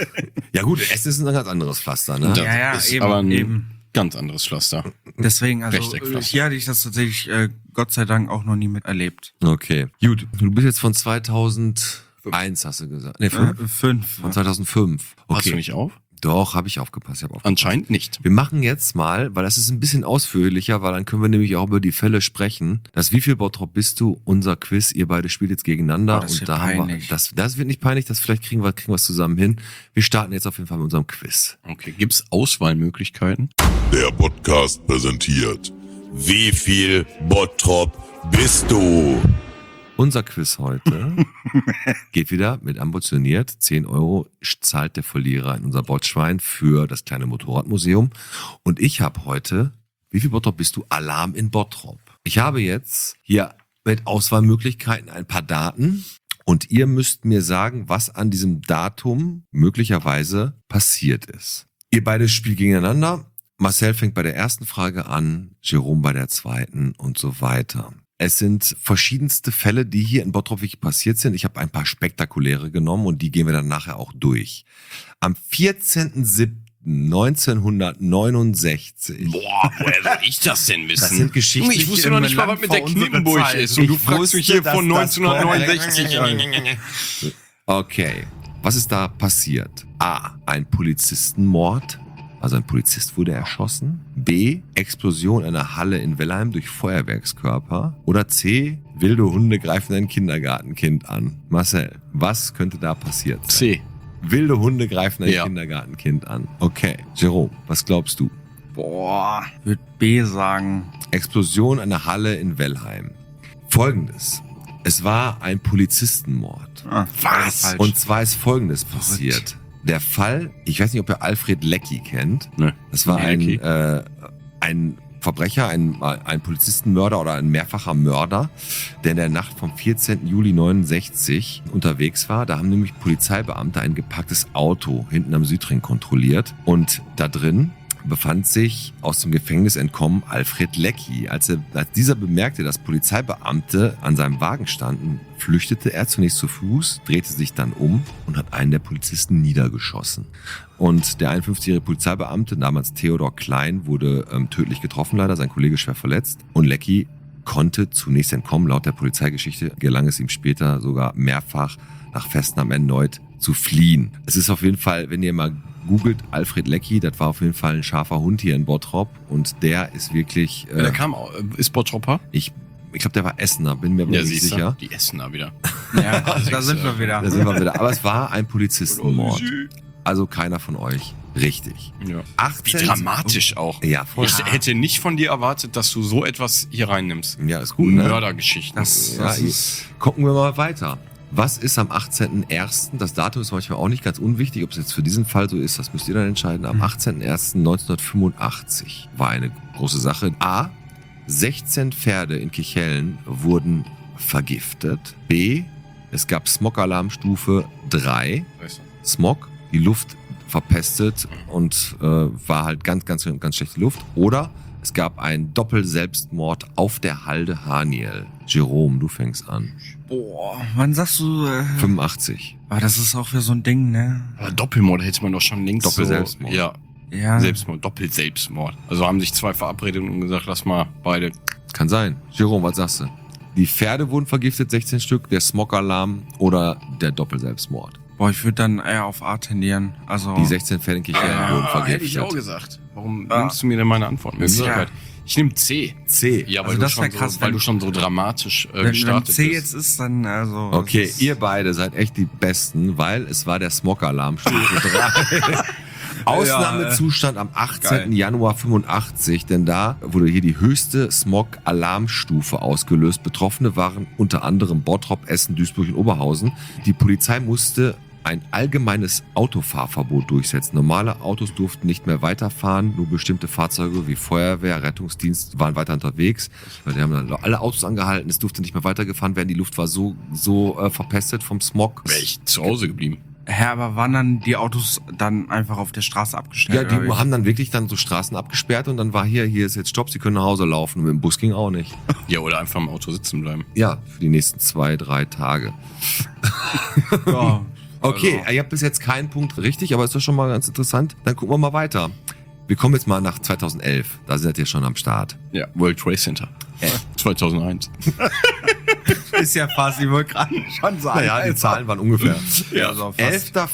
Ja gut, Essen ist ein ganz anderes Pflaster, ne? Das ist aber ein ganz anderes Pflaster. Deswegen, also Rechteckenpflaster. hier hatte ich das tatsächlich Gott sei Dank auch noch nie miterlebt. Okay. Gut, du bist jetzt von 2001, hast du gesagt. Nee, 5? 5. Von 2005. Okay. Hast du nicht auf? Doch, habe ich aufgepasst. Anscheinend nicht. Wir machen jetzt mal, weil das ist ein bisschen ausführlicher, weil dann können wir nämlich auch über die Fälle sprechen. Das Wie viel Bottrop bist du? Unser Quiz. Ihr beide spielt jetzt gegeneinander. Das und wird da haben wir, peinlich. das wird nicht peinlich, vielleicht kriegen wir es zusammen hin. Wir starten jetzt auf jeden Fall mit unserem Quiz. Okay, gibt's Auswahlmöglichkeiten? Der Podcast präsentiert. Wie viel Bottrop bist du? Unser Quiz heute geht wieder mit ambitioniert. 10 € zahlt der Verlierer in unser Botschwein für das kleine Motorradmuseum. Und ich habe heute, wie viel Bottrop bist du? Alarm in Bottrop. Ich habe jetzt hier mit Auswahlmöglichkeiten ein paar Daten und ihr müsst mir sagen, was an diesem Datum möglicherweise passiert ist. Ihr beide spielt gegeneinander. Marcel fängt bei der ersten Frage an, Jerome bei der zweiten und so weiter. Es sind verschiedenste Fälle, die hier in Bottrop wirklich passiert sind. Ich habe ein paar spektakuläre genommen und die gehen wir dann nachher auch durch. Am 14.07.1969. Boah, woher soll ich das denn wissen? Das sind Geschichten. Junge, ich wusste noch nicht mal, was mit der Knippenburg ist. Und du fragst mich hier von 1969. Okay, was ist da passiert? A. Ein Polizistenmord. Also ein Polizist wurde erschossen. B. Explosion einer Halle in Wellheim durch Feuerwerkskörper. Oder C. Wilde Hunde greifen ein Kindergartenkind an. Marcel, was könnte da passiert sein? C. Wilde Hunde greifen ein Ja. Kindergartenkind an. Okay. Jerome, was glaubst du? Boah, würde B sagen. Explosion einer Halle in Wellheim. Folgendes. Es war ein Polizistenmord. Was? Falsch. Und zwar ist Folgendes passiert. Der Fall, ich weiß nicht, ob ihr Alfred Leckie kennt. Ne. Das war Nee, ein Verbrecher, ein Polizistenmörder oder ein mehrfacher Mörder, der in der Nacht vom 14. Juli 69 unterwegs war. Da haben nämlich Polizeibeamte ein gepacktes Auto hinten am Südring kontrolliert. Und da drin befand sich aus dem Gefängnis entkommen Alfred Leckie. Als dieser bemerkte, dass Polizeibeamte an seinem Wagen standen, flüchtete er zunächst zu Fuß, drehte sich dann um und hat einen der Polizisten niedergeschossen. Und der 51-jährige Polizeibeamte, namens Theodor Klein, wurde tödlich getroffen leider, sein Kollege schwer verletzt. Und Leckie konnte zunächst entkommen. Laut der Polizeigeschichte gelang es ihm später sogar mehrfach nach Festnahmen erneut zu fliehen. Es ist auf jeden Fall, wenn ihr mal googelt, Alfred Leckie, das war auf jeden Fall ein scharfer Hund hier in Bottrop und der ist wirklich... Der kam auch, ist Bottropper? Ich glaube, der war Essener, bin mir aber nicht siehst du, sicher. die Essener wieder. Ja, da sind wir wieder. Da sind wir wieder. Aber es war ein Polizistenmord. Also keiner von euch. Richtig. Ja. Wie 18. dramatisch auch. Ja, voll. Ich hätte nicht von dir erwartet, dass du so etwas hier reinnimst. Ja, ist gut, ne? Mördergeschichten. Das Ja, ist... gucken wir mal weiter. Was ist am 18.01.? Das Datum ist manchmal auch nicht ganz unwichtig. Ob es jetzt für diesen Fall so ist, das müsst ihr dann entscheiden. Am 18.01.1985 war eine große Sache. A. 16 Pferde in Kichellen wurden vergiftet. B. Es gab Smog-Alarmstufe 3. Smog, die Luft verpestet und war halt ganz schlechte Luft. Oder es gab einen Doppelselbstmord auf der Halde Haniel. Jerome, du fängst an. Boah, wann sagst du... 85. Aber das ist auch wieder so ein Ding, ne? Aber Doppelmord hätte man doch schon längst Doppelselbstmord. So, ja, Ja. Selbstmord, Doppelselbstmord. Also haben sich zwei verabredet und gesagt, lass mal beide. Kann sein. Jerome, was sagst du? Die Pferde wurden vergiftet, 16 Stück, der Smog-Alarm oder der Doppelselbstmord? Boah, ich würde dann eher auf A tendieren. Also... Die 16 Pferde in Kichellen wurden vergiftet. Hätte ich auch gesagt. Warum Ja. nimmst du mir denn meine Antwort? Ja. Ich nehme C. C. Ja, weil, Also du das wär schon, krass, so, weil wenn- du schon so dramatisch wenn gestartet C bist. jetzt ist, dann also... Okay, das ist- ihr beide seid echt die Besten, weil es war der Smog-Alarm Stufe 3. Ausnahmezustand am 18. Geil. Januar 85, denn da wurde hier die höchste Smog-Alarmstufe ausgelöst. Betroffene waren unter anderem Bottrop, Essen, Duisburg und Oberhausen. Die Polizei musste ein allgemeines Autofahrverbot durchsetzen. Normale Autos durften nicht mehr weiterfahren, nur bestimmte Fahrzeuge wie Feuerwehr, Rettungsdienst waren weiter unterwegs. Die haben dann alle Autos angehalten, es durfte nicht mehr weitergefahren werden, die Luft war so verpestet vom Smog. Wäre ich zu Hause geblieben. Hä, aber waren dann die Autos dann einfach auf der Straße Ja, abgestellt? die oder wie? haben dann wirklich dann so Straßen abgesperrt und dann war hier ist jetzt Stopp, Sie können nach Hause laufen. Und mit dem Bus ging auch nicht. Ja, oder einfach im Auto sitzen bleiben. Ja, für die nächsten 2-3 Tage. Ja. Okay, Also- ihr habt bis jetzt keinen Punkt richtig, aber ist doch schon mal ganz interessant. Dann gucken wir mal weiter. Wir kommen jetzt mal nach 2011. Da seid ihr schon am Start. Ja, World Trade Center. 2001. Ist ja fast, ich wollte gerade schon sagen. Naja, die Zahlen waren ungefähr. Ja, also fast.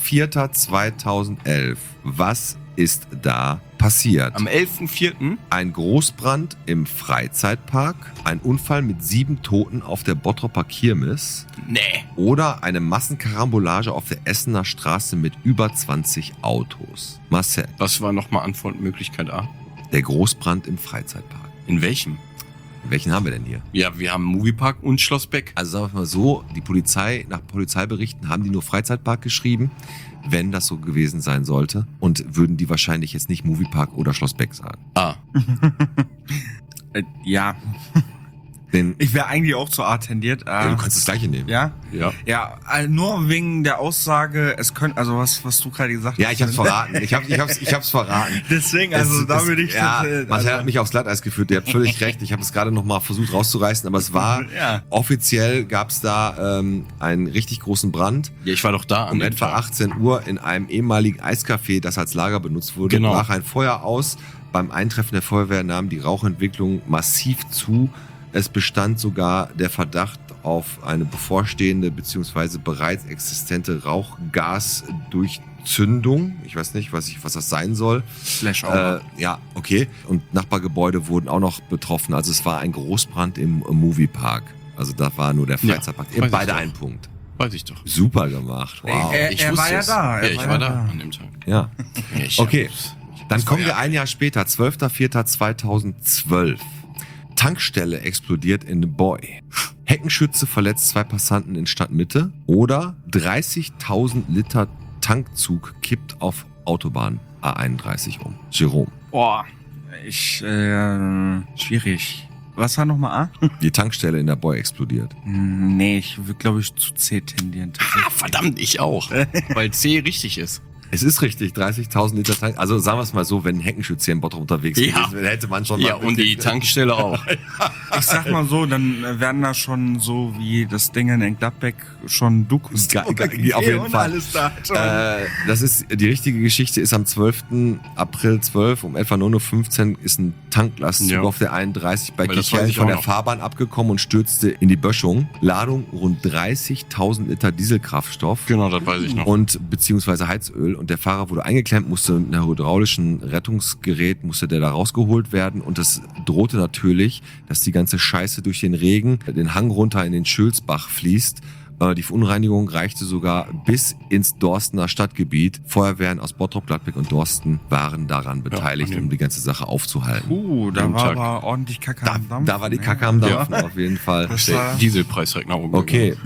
11.04.2011. Was ist da passiert? Am 11.04. Ein Großbrand im Freizeitpark, ein Unfall mit 7 Toten auf der Bottroper Kirmes Nee. oder eine Massenkarambolage auf der Essener Straße mit über 20 Autos. Marcel, Was war nochmal Antwortmöglichkeit A? der Großbrand im Freizeitpark. In welchem? Welchen haben wir denn hier? Ja, wir haben Moviepark und Schloss Beck. Also sagen wir mal so, die Polizei, nach Polizeiberichten haben die nur Freizeitpark geschrieben, wenn das so gewesen sein sollte. Und würden die wahrscheinlich jetzt nicht Moviepark oder Schloss Beck sagen. A. Ja. Ich wäre eigentlich auch zu A tendiert. Ja, du kannst das gleiche nehmen. Ja? Ja. Ja, nur wegen der Aussage, es könnte, also was du gerade gesagt hast. Ja, ich hab's verraten. Ich hab's verraten. Deswegen, also da würde ich... Ja, das, Marcel hat mich aufs Glatteis geführt. Ihr habt völlig recht. Ich habe es gerade noch mal versucht rauszureißen, aber es war Ja. offiziell gab's da einen richtig großen Brand. Ja, ich war doch da Um etwa 18 Uhr in einem ehemaligen Eiscafé, das als Lager benutzt wurde, Genau. brach ein Feuer aus. Beim Eintreffen der Feuerwehr nahm die Rauchentwicklung massiv zu. Es bestand sogar der Verdacht auf eine bevorstehende bzw. bereits existente Rauchgasdurchzündung. Ich weiß nicht, was das sein soll. Flash-Over. Ja, okay. Und Nachbargebäude wurden auch noch betroffen. Also es war ein Großbrand im Moviepark. Also da war nur der Freizeitpark. weiß ich Beide doch. einen Punkt. Weiß ich doch. Super gemacht. Wow. Er war ja da. Ja, ich war da an dem Tag. Ja. Ich Okay. hab's- Dann kommen wir gefeiert. ein Jahr später, 12.04.2012. Tankstelle explodiert in Boy. Heckenschütze verletzt 2 Passanten in Stadtmitte. Oder 30.000 Liter Tankzug kippt auf Autobahn A31 um. Jerome. Boah, schwierig. Was war nochmal A? Die Tankstelle in der Boy explodiert. Nee, ich würde, glaube ich, zu C tendieren. Ah, verdammt, ich auch. Weil C richtig ist. Es ist richtig, 30.000 Liter Tank. Also sagen wir es mal so, wenn ein Heckenschütze hier in Bottrop unterwegs Ja. gewesen wäre, hätte man schon Ja, mal und die Tankstelle auch. Ich sag mal so, dann werden da schon so wie das Ding in Gladbeck schon Dokus Auf jeden Fall. alles da. Das ist, die richtige Geschichte ist am 12. April 12 um etwa 9.15 Uhr ist ein Tanklastzug Ja. auf der 31 bei Weil das weiß Kichellen ich von auch der noch. Fahrbahn abgekommen und stürzte in die Böschung. Ladung rund 30.000 Liter Dieselkraftstoff. Genau, das weiß ich noch. Und beziehungsweise Heizöl, und der Fahrer wurde eingeklemmt, musste mit einem hydraulischen Rettungsgerät, musste der da rausgeholt werden, und das drohte natürlich, dass die ganze Scheiße durch den Regen den Hang runter in den Schülsbach fließt. Die Verunreinigung reichte sogar bis ins Dorstener Stadtgebiet. Feuerwehren aus Bottrop, Gladbeck und Dorsten waren daran beteiligt, an dem- um die ganze Sache aufzuhalten. Da Am war Tag. aber ordentlich Kacke Da, am Dampfen. da war die Kacke am Dampfen, auf jeden Fall. Das Der war- Dieselpreis direkt nach oben. Okay.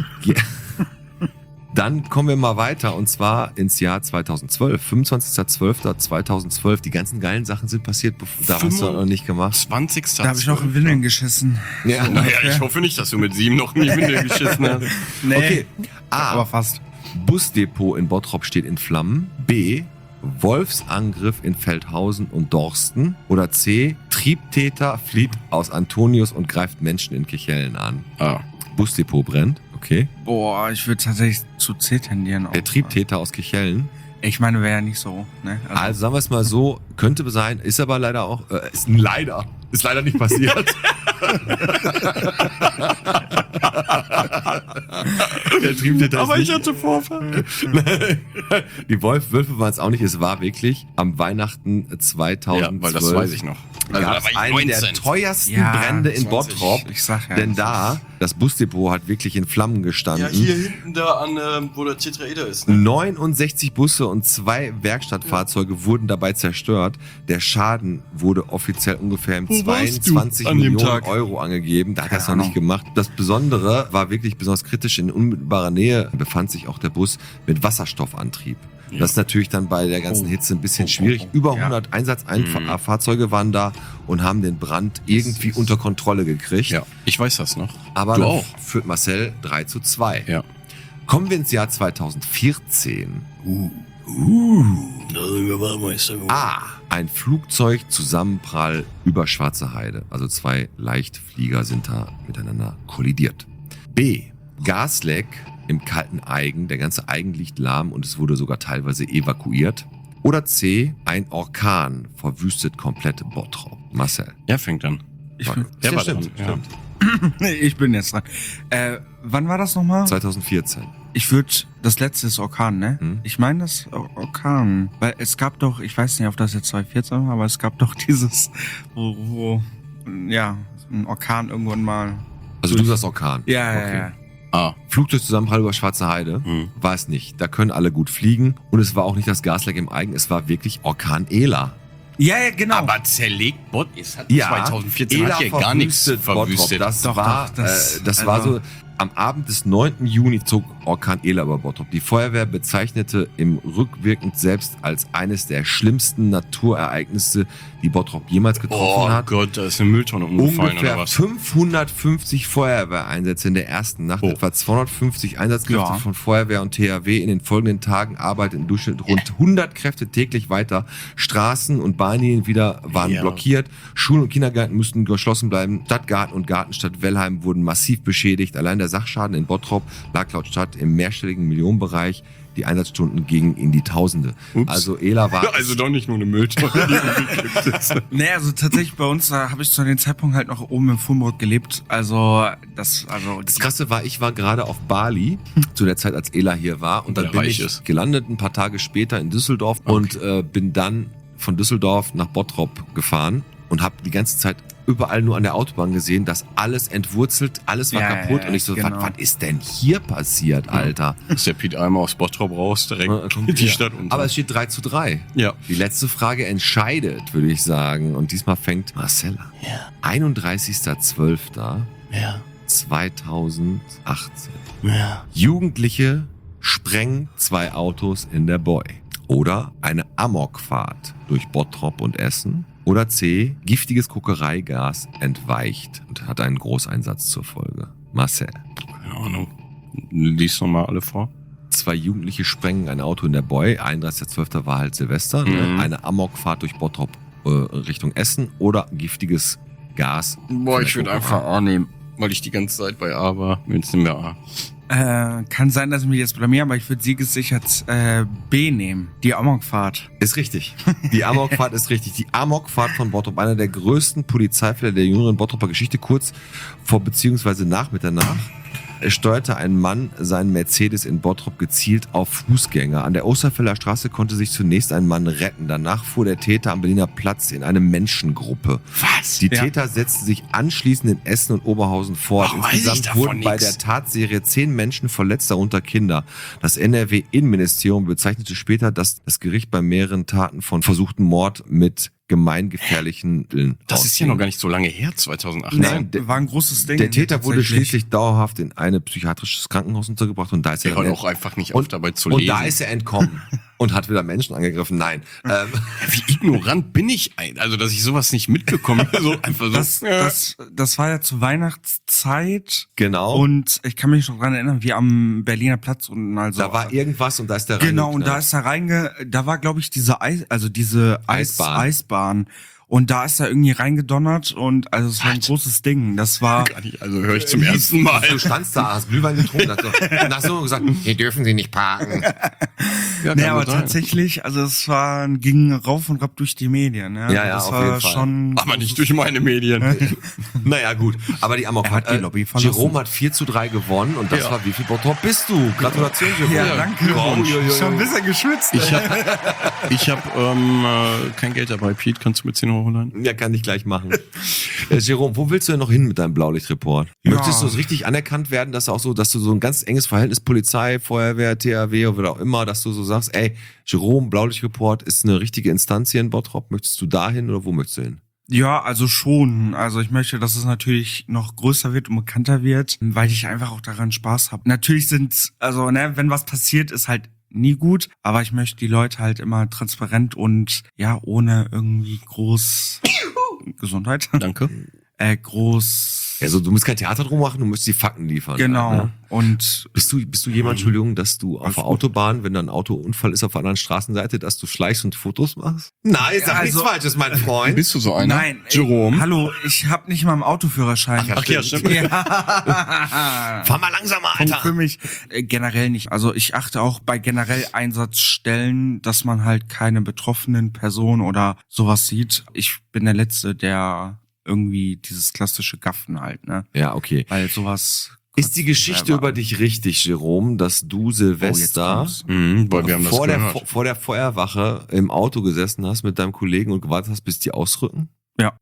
Dann kommen wir mal weiter, und zwar ins Jahr 2012. 25.12.2012. Die ganzen geilen Sachen sind passiert, da hast du noch nicht gemacht. 20. Da habe ich noch in Windeln geschissen. Ja. Naja, ich hoffe nicht, dass du mit 7 noch in die Windel geschissen hast. Nee, Okay. aber A. fast. Busdepot in Bottrop steht in Flammen. B. Wolfsangriff in Feldhausen und Dorsten. Oder C. Triebtäter flieht aus Antonius und greift Menschen in Kichellen an. Ah. Busdepot brennt. Okay. Boah, ich würde tatsächlich zu C tendieren. Auch. Der Triebtäter aus Kichellen. Ich meine, wäre ja nicht so. Ne? Also sagen wir es mal so, könnte sein, ist aber leider auch, ist leider nicht passiert. Der Triebtäter ist nicht. hatte Vorfall. Die Wölfe waren es auch nicht, es war wirklich am Weihnachten 2012. Ja, weil das weiß ich noch. Also, Gab da war ich einen der 19. teuersten Ja, Brände in 20. Bottrop. Ich sag ja. Denn da, das Busdepot hat wirklich in Flammen gestanden. hinten da an, wo der Tetraeder ist. 69 Busse und 2 Werkstattfahrzeuge wurden dabei zerstört. Der Schaden wurde offiziell ungefähr im Wo warst 22 du an dem Millionen Tag? Euro angegeben. Da hat er es noch Keine nicht gemacht. Das Besondere war wirklich besonders kritisch. In unmittelbarer Nähe befand sich auch der Bus mit Wasserstoffantrieb. Ja. Das ist natürlich dann bei der ganzen Hitze ein bisschen schwierig. Über 100 Einsatzfahrzeuge waren da und haben den Brand irgendwie unter Kontrolle gekriegt. Ja, ich weiß das noch. Aber Du dann auch. führt Marcel 3:2. Ja. Kommen wir ins Jahr 2014. A. Ein Flugzeugzusammenprall über Schwarze Heide. Also 2 Leichtflieger sind da miteinander kollidiert. B. Gasleck im kalten Aigen. Der ganze Aigen liegt lahm und es wurde sogar teilweise evakuiert. Oder C. Ein Orkan verwüstet komplett Bottrop. Marcel. Er fängt an. Ja, war stimmt, dran, stimmt. Ich bin jetzt dran. Wann war das nochmal? 2014. Ich würde, das letzte ist Orkan, ne? Hm. Ich meine das Orkan. Weil es gab doch, ich weiß nicht, ob das jetzt 2014 war, aber es gab doch dieses, wo ja, ein Orkan irgendwann mal. Also du sagst Orkan. Ja, Okay. ja. Ah. Flugzeugzusammenprall über Schwarze Heide war es nicht. Da können alle gut fliegen. Und es war auch nicht das Gasleck im Aigen, es war wirklich Orkan Ela. Ja, zerlegt Aber zerlegt Bot ist hat Ja, 2014 Ela hat hier gar nichts verwüstet Bottrop. verwüstet. Das Doch, war, doch, das- das also- war so. Am Abend des 9. Juni zog Orkan Ela über Bottrop. Die Feuerwehr bezeichnete im rückwirkend selbst als eines der schlimmsten Naturereignisse, die Bottrop jemals getroffen hat. Oh Gott, da ist eine Mülltonne umgefallen oder Ungefähr was? 550 Feuerwehreinsätze in der ersten Nacht, etwa 250 Einsatzkräfte von Feuerwehr und THW. In den folgenden Tagen arbeiteten im Durchschnitt rund 100 Kräfte täglich weiter. Straßen und Bahnlinien wieder waren blockiert. Schulen und Kindergärten mussten geschlossen bleiben. Stadtgarten und Gartenstadt Wellheim wurden massiv beschädigt. Allein der Sachschaden in Bottrop lag laut Stadt im mehrstelligen Millionenbereich. Die Einsatzstunden gingen in die Tausende. Ups. Also Ela war... Also doch nicht nur eine Mülltonne, die umgekippt ist. Nee, also tatsächlich bei uns, da habe ich zu dem Zeitpunkt halt noch oben im Fulmrock gelebt. Also das Krasse war, ich war gerade auf Bali, zu der Zeit, als Ela hier war. Und dann Der bin reich ich ist. gelandet, ein paar Tage später in Düsseldorf und bin dann von Düsseldorf nach Bottrop gefahren und habe die ganze Zeit überall nur an der Autobahn gesehen, dass alles entwurzelt, alles war kaputt. Und ich so, was ist denn hier passiert, Alter? Ist der Piet einmal aus Bottrop raus, direkt Kommt die wieder. Stadt unter. Aber es steht 3:3. Ja. Die letzte Frage entscheidet, würde ich sagen. Und diesmal fängt Marcel an. Ja. 31.12. Ja. 2018. Ja. Jugendliche sprengen 2 Autos in der Boy. Oder eine Amokfahrt durch Bottrop und Essen. Oder C. Giftiges Kokereigas entweicht und hat einen Großeinsatz zur Folge. Marcel. Keine Ahnung. Lies nochmal alle vor. 2 Jugendliche sprengen ein Auto in der Boy. 31.12. war halt Silvester. Ne? Eine Amokfahrt durch Bottrop Richtung Essen. Oder giftiges Gas. Boah, ich würde einfach A nehmen, weil ich die ganze Zeit bei A war. Jetzt nehmen wir A. kann sein, dass ich mich jetzt blamiere, aber ich würde siegessichert B nehmen. Die Amokfahrt. Ist richtig. Die Amokfahrt ist richtig. Die Amokfahrt von Bottrop, einer der größten Polizeifälle der jüngeren Bottroper Geschichte, kurz vor bzw. nach Mitternacht, steuerte ein Mann seinen Mercedes in Bottrop gezielt auf Fußgänger. An der Osterfelder Straße konnte sich zunächst ein Mann retten. Danach fuhr der Täter am Berliner Platz in eine Menschengruppe. Was? Die Täter setzten sich anschließend in Essen und Oberhausen fort. Warum weiß ich Insgesamt davon wurden bei nix? der Tatserie 10 Menschen verletzt, darunter Kinder. Das NRW-Innenministerium bezeichnete später das Gericht bei mehreren Taten von versuchten Mord mit gemeingefährlichen Mitteln. Das ist ja noch gar nicht so lange her, 2018. Nein, war ein großes Ding. Der Täter wurde tatsächlich. schließlich dauerhaft in ein psychiatrisches Krankenhaus untergebracht und da ist Der er hört dann auch einfach nicht auf, dabei zu und lesen. da ist er entkommen und hat wieder Menschen angegriffen. Nein. Wie ignorant bin ich eigentlich? Also, dass ich sowas nicht mitbekomme. So einfach so. Das war ja zur Weihnachtszeit. Genau. Und ich kann mich noch dran erinnern, wie am Berliner Platz unten, also. Da war irgendwas und da ist der Genau, und da reingeknallt. ist er da war, glaube ich, diese Eisbahn. Und da ist er irgendwie reingedonnert und also es war ein großes Ding. Das war. Gar nicht, also höre ich zum ersten Mal. Du standst da, hast Glühwein getrunken und hast so gesagt, hier dürfen Sie nicht parken. Ja, Nee, kann aber gut sein. tatsächlich, also es ging rauf und rapp durch die Medien. Ja, Ja, das auf war jeden Fall. schon. Aber nicht durch meine Medien. Naja, gut. Aber die Amokfahrt. Er hat die Lobby verlassen. Jerome hat 4:3 gewonnen und das Ja. war, wie viel Bottrop bist du? Gratulation, Jerome. Ja, danke. Schon ein bisschen geschwitzt. Ich hab kein Geld dabei. Pete, kannst du mir 10 Euro holen? Ja, kann ich gleich machen. Jerome, wo willst du denn noch hin mit deinem Blaulichtreport? Möchtest du so richtig anerkannt werden, dass du so ein ganz enges Verhältnis Polizei, Feuerwehr, THW oder auch immer, dass du so sagst, ey, Jerome, Blaulichtreport ist eine richtige Instanz hier in Bottrop. Möchtest du dahin oder wo möchtest du hin? Ja, also schon. Also ich möchte, dass es natürlich noch größer wird und bekannter wird, weil ich einfach auch daran Spaß habe. Natürlich wenn was passiert, ist halt nie gut, aber ich möchte die Leute halt immer transparent und ja, ohne irgendwie groß Gesundheit. Danke. Also du musst kein Theater drum machen, du musst die Fakten liefern. Genau. Ne? Und Bist du jemand, Entschuldigung, dass du auf der Autobahn, wenn da ein Autounfall ist auf der anderen Straßenseite, dass du schleichst und Fotos machst? Nein, sag nichts Falsches, mein Freund. Bist du so einer? nein, Jerome? Hallo, ich habe nicht mal einen Autoführerschein. Ach ja, stimmt. Fahr mal langsamer, Punkt Alter. für mich generell nicht. Also ich achte auch bei generell Einsatzstellen, dass man halt keine betroffenen Personen oder sowas sieht. Ich bin der Letzte, der irgendwie dieses klassische Gaffen halt, ne? Ja, okay. Weil sowas... Ist die Geschichte über dich richtig, Jerome, dass du Silvester Weil wir haben das vor gehört. vor der Feuerwache im Auto gesessen hast mit deinem Kollegen und gewartet hast, bis die ausrücken? Ja.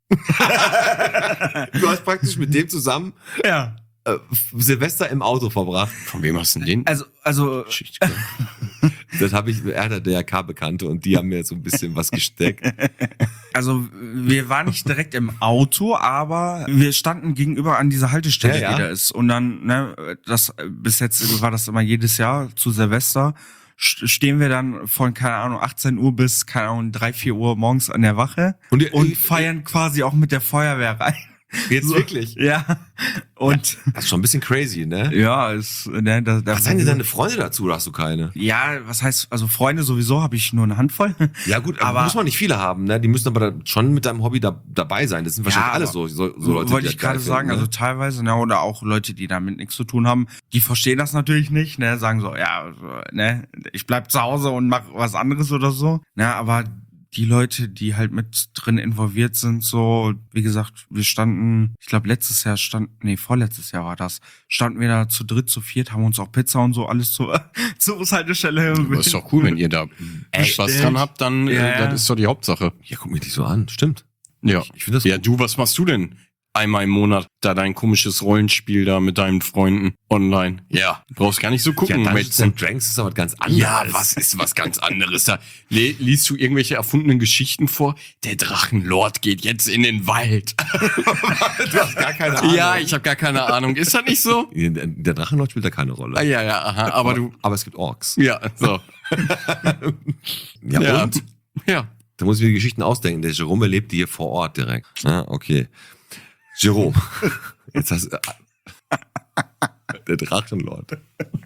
Du hast praktisch mit dem zusammen Ja. Silvester im Auto verbracht. Von wem hast du denn den? Also Geschichte gehört? Das habe ich, er hat DRK-Bekannte und die haben mir so ein bisschen was gesteckt. Also wir waren nicht direkt im Auto, aber wir standen gegenüber an dieser Haltestelle, Ja, ja. die da ist. Und dann, ne, bis jetzt war das immer jedes Jahr zu Silvester, stehen wir dann von, keine Ahnung, 18 Uhr bis, keine Ahnung, 3, 4 Uhr morgens an der Wache Und und feiern quasi auch mit der Feuerwehr rein. Jetzt So. wirklich? Ja. Und Das ist schon ein bisschen crazy, ne? ja, da Was sagen denn deine Freunde dazu, oder hast du keine? Ja, was heißt, also Freunde sowieso habe ich nur eine Handvoll. Ja gut, Aber- aber muss man nicht viele haben, ne? Die müssen aber schon mit deinem Hobby dabei sein. Das sind wahrscheinlich Ja, alle aber so Leute, wollte die ich das geil gerade sagen, finden, also ne? teilweise, ne, oder auch Leute, die damit nichts zu tun haben, die verstehen das natürlich nicht, ne, sagen so, ja, ne, ich bleib zu Hause und mach was anderes oder so, ne, aber die Leute, die halt mit drin involviert sind, so, wie gesagt, wir standen, ich glaube vorletztes Jahr war das, standen wir da zu dritt, zu viert, haben uns auch Pizza und so alles zur Bushaltestelle. Aber ist doch cool, wenn ihr da Spaß dran habt, dann Ja. das ist doch die Hauptsache. Ja, guck mir die so an. Stimmt. Ja. Ich finde das Ja, gut. du, was machst du denn? Einmal im Monat da dein komisches Rollenspiel da mit deinen Freunden online. Ja, du brauchst gar nicht so Ja, gucken, Dungeons Mädchen. and Dragons ist aber was ganz anderes. Ja, was ist was ganz anderes da? Liest du irgendwelche erfundenen Geschichten vor? Der Drachenlord geht jetzt in den Wald. Du hast gar keine Ahnung. Ja, ich habe gar keine Ahnung. Ist das nicht so? Der Drachenlord spielt da keine Rolle. Ah, ja, ja, aha. Aber du, Aber es gibt Orks. ja, so. Ja, Ja. und? Ja. Da muss ich mir die Geschichten ausdenken. Der Jerome lebt hier vor Ort direkt. Ah, okay. Jerome. Jetzt hast du... Der Drachenlord.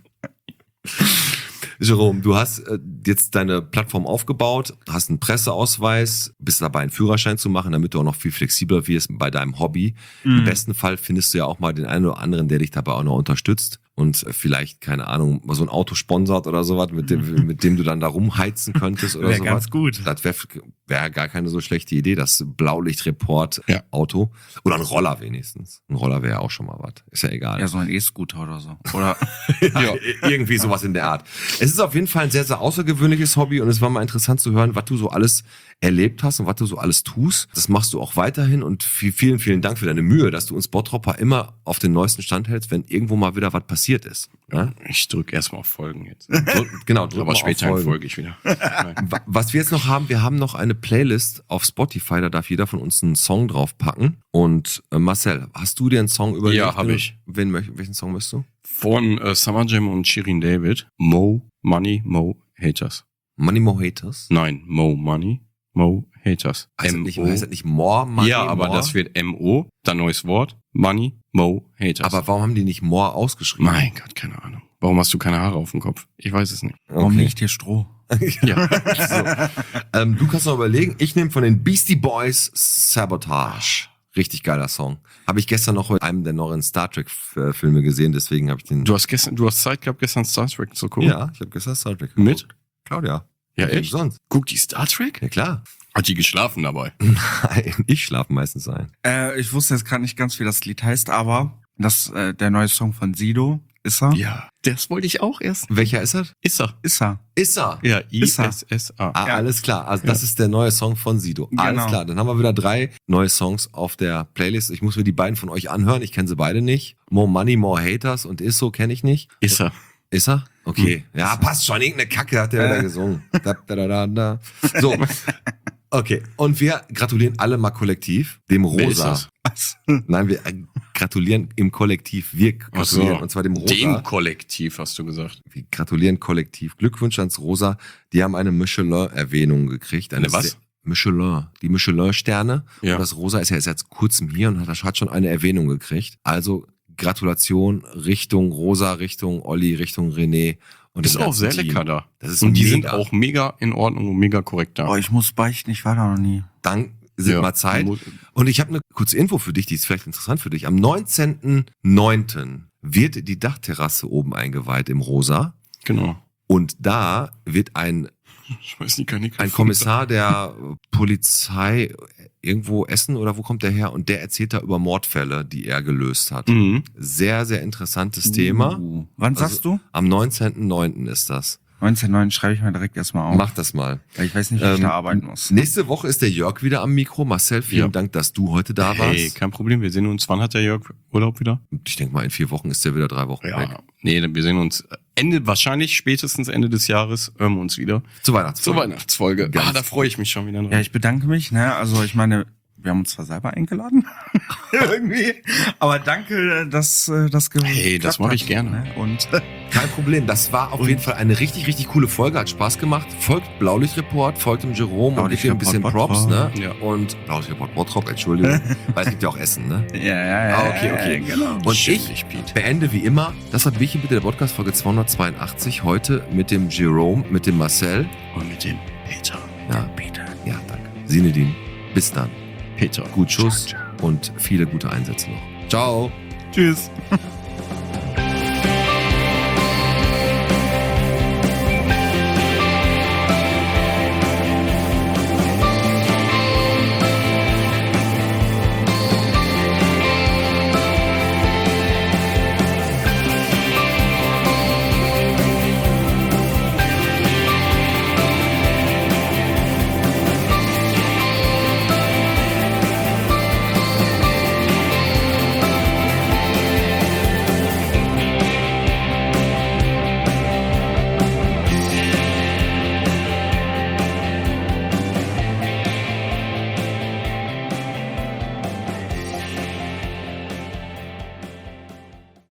Jerome, du hast jetzt deine Plattform aufgebaut, hast einen Presseausweis, bist dabei, einen Führerschein zu machen, damit du auch noch viel flexibler wirst bei deinem Hobby. Im besten Fall findest du ja auch mal den einen oder anderen, der dich dabei auch noch unterstützt und vielleicht, keine Ahnung, mal so ein Auto sponsort oder sowas, mit dem du dann da rumheizen könntest oder Wäre sowas. ganz gut. Das wäre gar keine so schlechte Idee, das Ja. Blaulichtreport-Auto. Oder ein Roller wenigstens. Ein Roller wäre ja auch schon mal was. Ist ja egal. Ja, so ein E-Scooter oder so. Oder Ja, irgendwie sowas in der Art. Es ist auf jeden Fall ein sehr, sehr außergewöhnliches Hobby und es war mal interessant zu hören, was du so alles erlebt hast und was du so alles tust. Das machst du auch weiterhin und vielen, vielen Dank für deine Mühe, dass du uns Bottropper immer auf den neuesten Stand hältst, wenn irgendwo mal wieder was passiert ist. Ja? Ich drück erstmal auf Folgen jetzt. Drück Aber mal später auf in Folgen. Folge ich wieder. Nein. Was wir jetzt noch haben, wir haben noch eine Playlist auf Spotify, da darf jeder von uns einen Song draufpacken. Und Marcel, hast du dir einen Song überlegt? Ja, hab ich. Welchen Song möchtest du? Von Summer Jam und Shirin David. Mo Money, Mo Haters. Money More Haters? Nein, Mo Money, Mo Haters. Heißt das nicht More Money? Ja, aber more? das wird MO, dann neues Wort. Money, Mo Haters. Aber warum haben die nicht More ausgeschrieben? mein Gott, keine Ahnung. Warum hast du keine Haare auf dem Kopf? Ich weiß es nicht. warum Okay. liegt hier Stroh? Ja. Du kannst noch überlegen, ich nehme von den Beastie Boys Sabotage. Richtig geiler Song. Habe ich gestern noch in einem der neuen Star Trek Filme gesehen, deswegen habe ich den... Du hast Zeit gehabt, gestern Star Trek zu gucken? Ja, ich habe gestern Star Trek Mit? geguckt. Claudia. Ja, Wem echt? Sonst? Guckt die Star Trek? Ja, klar. Hat die geschlafen dabei? Nein, ich schlafe meistens ein. Ich wusste jetzt gerade nicht ganz, wie das Lied heißt, aber das der neue Song von Sido, ist er? Ja. Das wollte ich auch erst. Welcher ist das? Ist er. Ist er. Ist er. Ja, Ist er. ISSA. Ah, Ja. alles klar. Also das ist der neue Song von Sido. Alles Genau. klar. Dann haben wir wieder 3 neue Songs auf der Playlist. Ich muss mir die beiden von euch anhören. Ich kenne sie beide nicht. More Money, More Haters und Isso kenne ich nicht. Ist er. Ist er? Okay. Ja, passt schon. Irgendeine Kacke hat der wieder gesungen. Da. So. Okay. Und wir gratulieren alle mal kollektiv dem Wer ist Rosa. das? Was? Nein, wir gratulieren im Kollektiv. Wir Ach so. gratulieren und zwar dem Rosa. Dem Kollektiv, hast du gesagt. Wir gratulieren kollektiv. Glückwunsch ans Rosa. Die haben eine Michelin-Erwähnung gekriegt. Eine was? Michelin. Die Michelin-Sterne. Ja. Und das Rosa ist ja erst seit kurzem hier und hat schon eine Erwähnung gekriegt. Also Gratulation Richtung Rosa, Richtung Olli, Richtung René. Und Ist dem auch ganzen sehr Team. lecker da. Das ist Und die sind mega. auch mega in Ordnung und mega korrekt da. Oh, ich muss beichten, ich war da noch nie. Dann sind mal Zeit. Und ich habe eine kurze Info für dich, die ist vielleicht interessant für dich. Am 19.09. wird die Dachterrasse oben eingeweiht im Rosa. Genau. Und da wird ein Ich weiß nicht, kann ich ein Kommissar der Polizei irgendwo Essen oder wo kommt der her? Und der erzählt da über Mordfälle, die er gelöst hat. Mhm. Sehr, sehr interessantes Thema. Wann Also, sagst du? Am 19.09. ist das. 19.09 schreibe ich mir direkt erstmal auf. Mach das mal. Weil ich weiß nicht, wie ich da arbeiten muss. Nächste Woche ist der Jörg wieder am Mikro. Marcel, vielen Ja. Dank, dass du heute da warst. Hey, kein Problem. Wir sehen uns. Wann hat der Jörg Urlaub wieder? Ich denke mal, in 4 Wochen ist der wieder 3 Wochen weg. Nee, wir sehen uns wahrscheinlich spätestens Ende des Jahres hören wir uns wieder. Zur Weihnachtsfolge. Ah, da freue ich mich schon wieder drauf. Ja, ich bedanke mich. Ne? Also ich meine, wir haben uns zwar selber eingeladen, irgendwie, aber danke, dass das Hey, das mache ich gerne. Ne? Und Kein Problem. Das war auf jeden Fall eine richtig, richtig coole Folge. Hat Spaß gemacht. Folgt Blaulichtreport, folgt dem Jerome und gebt ihm ein bisschen Props, ne? Ja. Und Blaulichtreport Bottrop, Entschuldigung. Weil es gibt ja auch Essen, ne? ja. Ah, okay. Genau. Und Schimpf ich dich, Pete. beende wie immer, das war Bierchen bitte, der Podcast Folge 282. Heute mit dem Jerome, mit dem Marcel. Und mit dem Peter. Ja, Peter. Ja, danke. Sinedin. Bis dann. Peter. Gut Schuss und viele gute Einsätze noch. Ciao. Tschüss.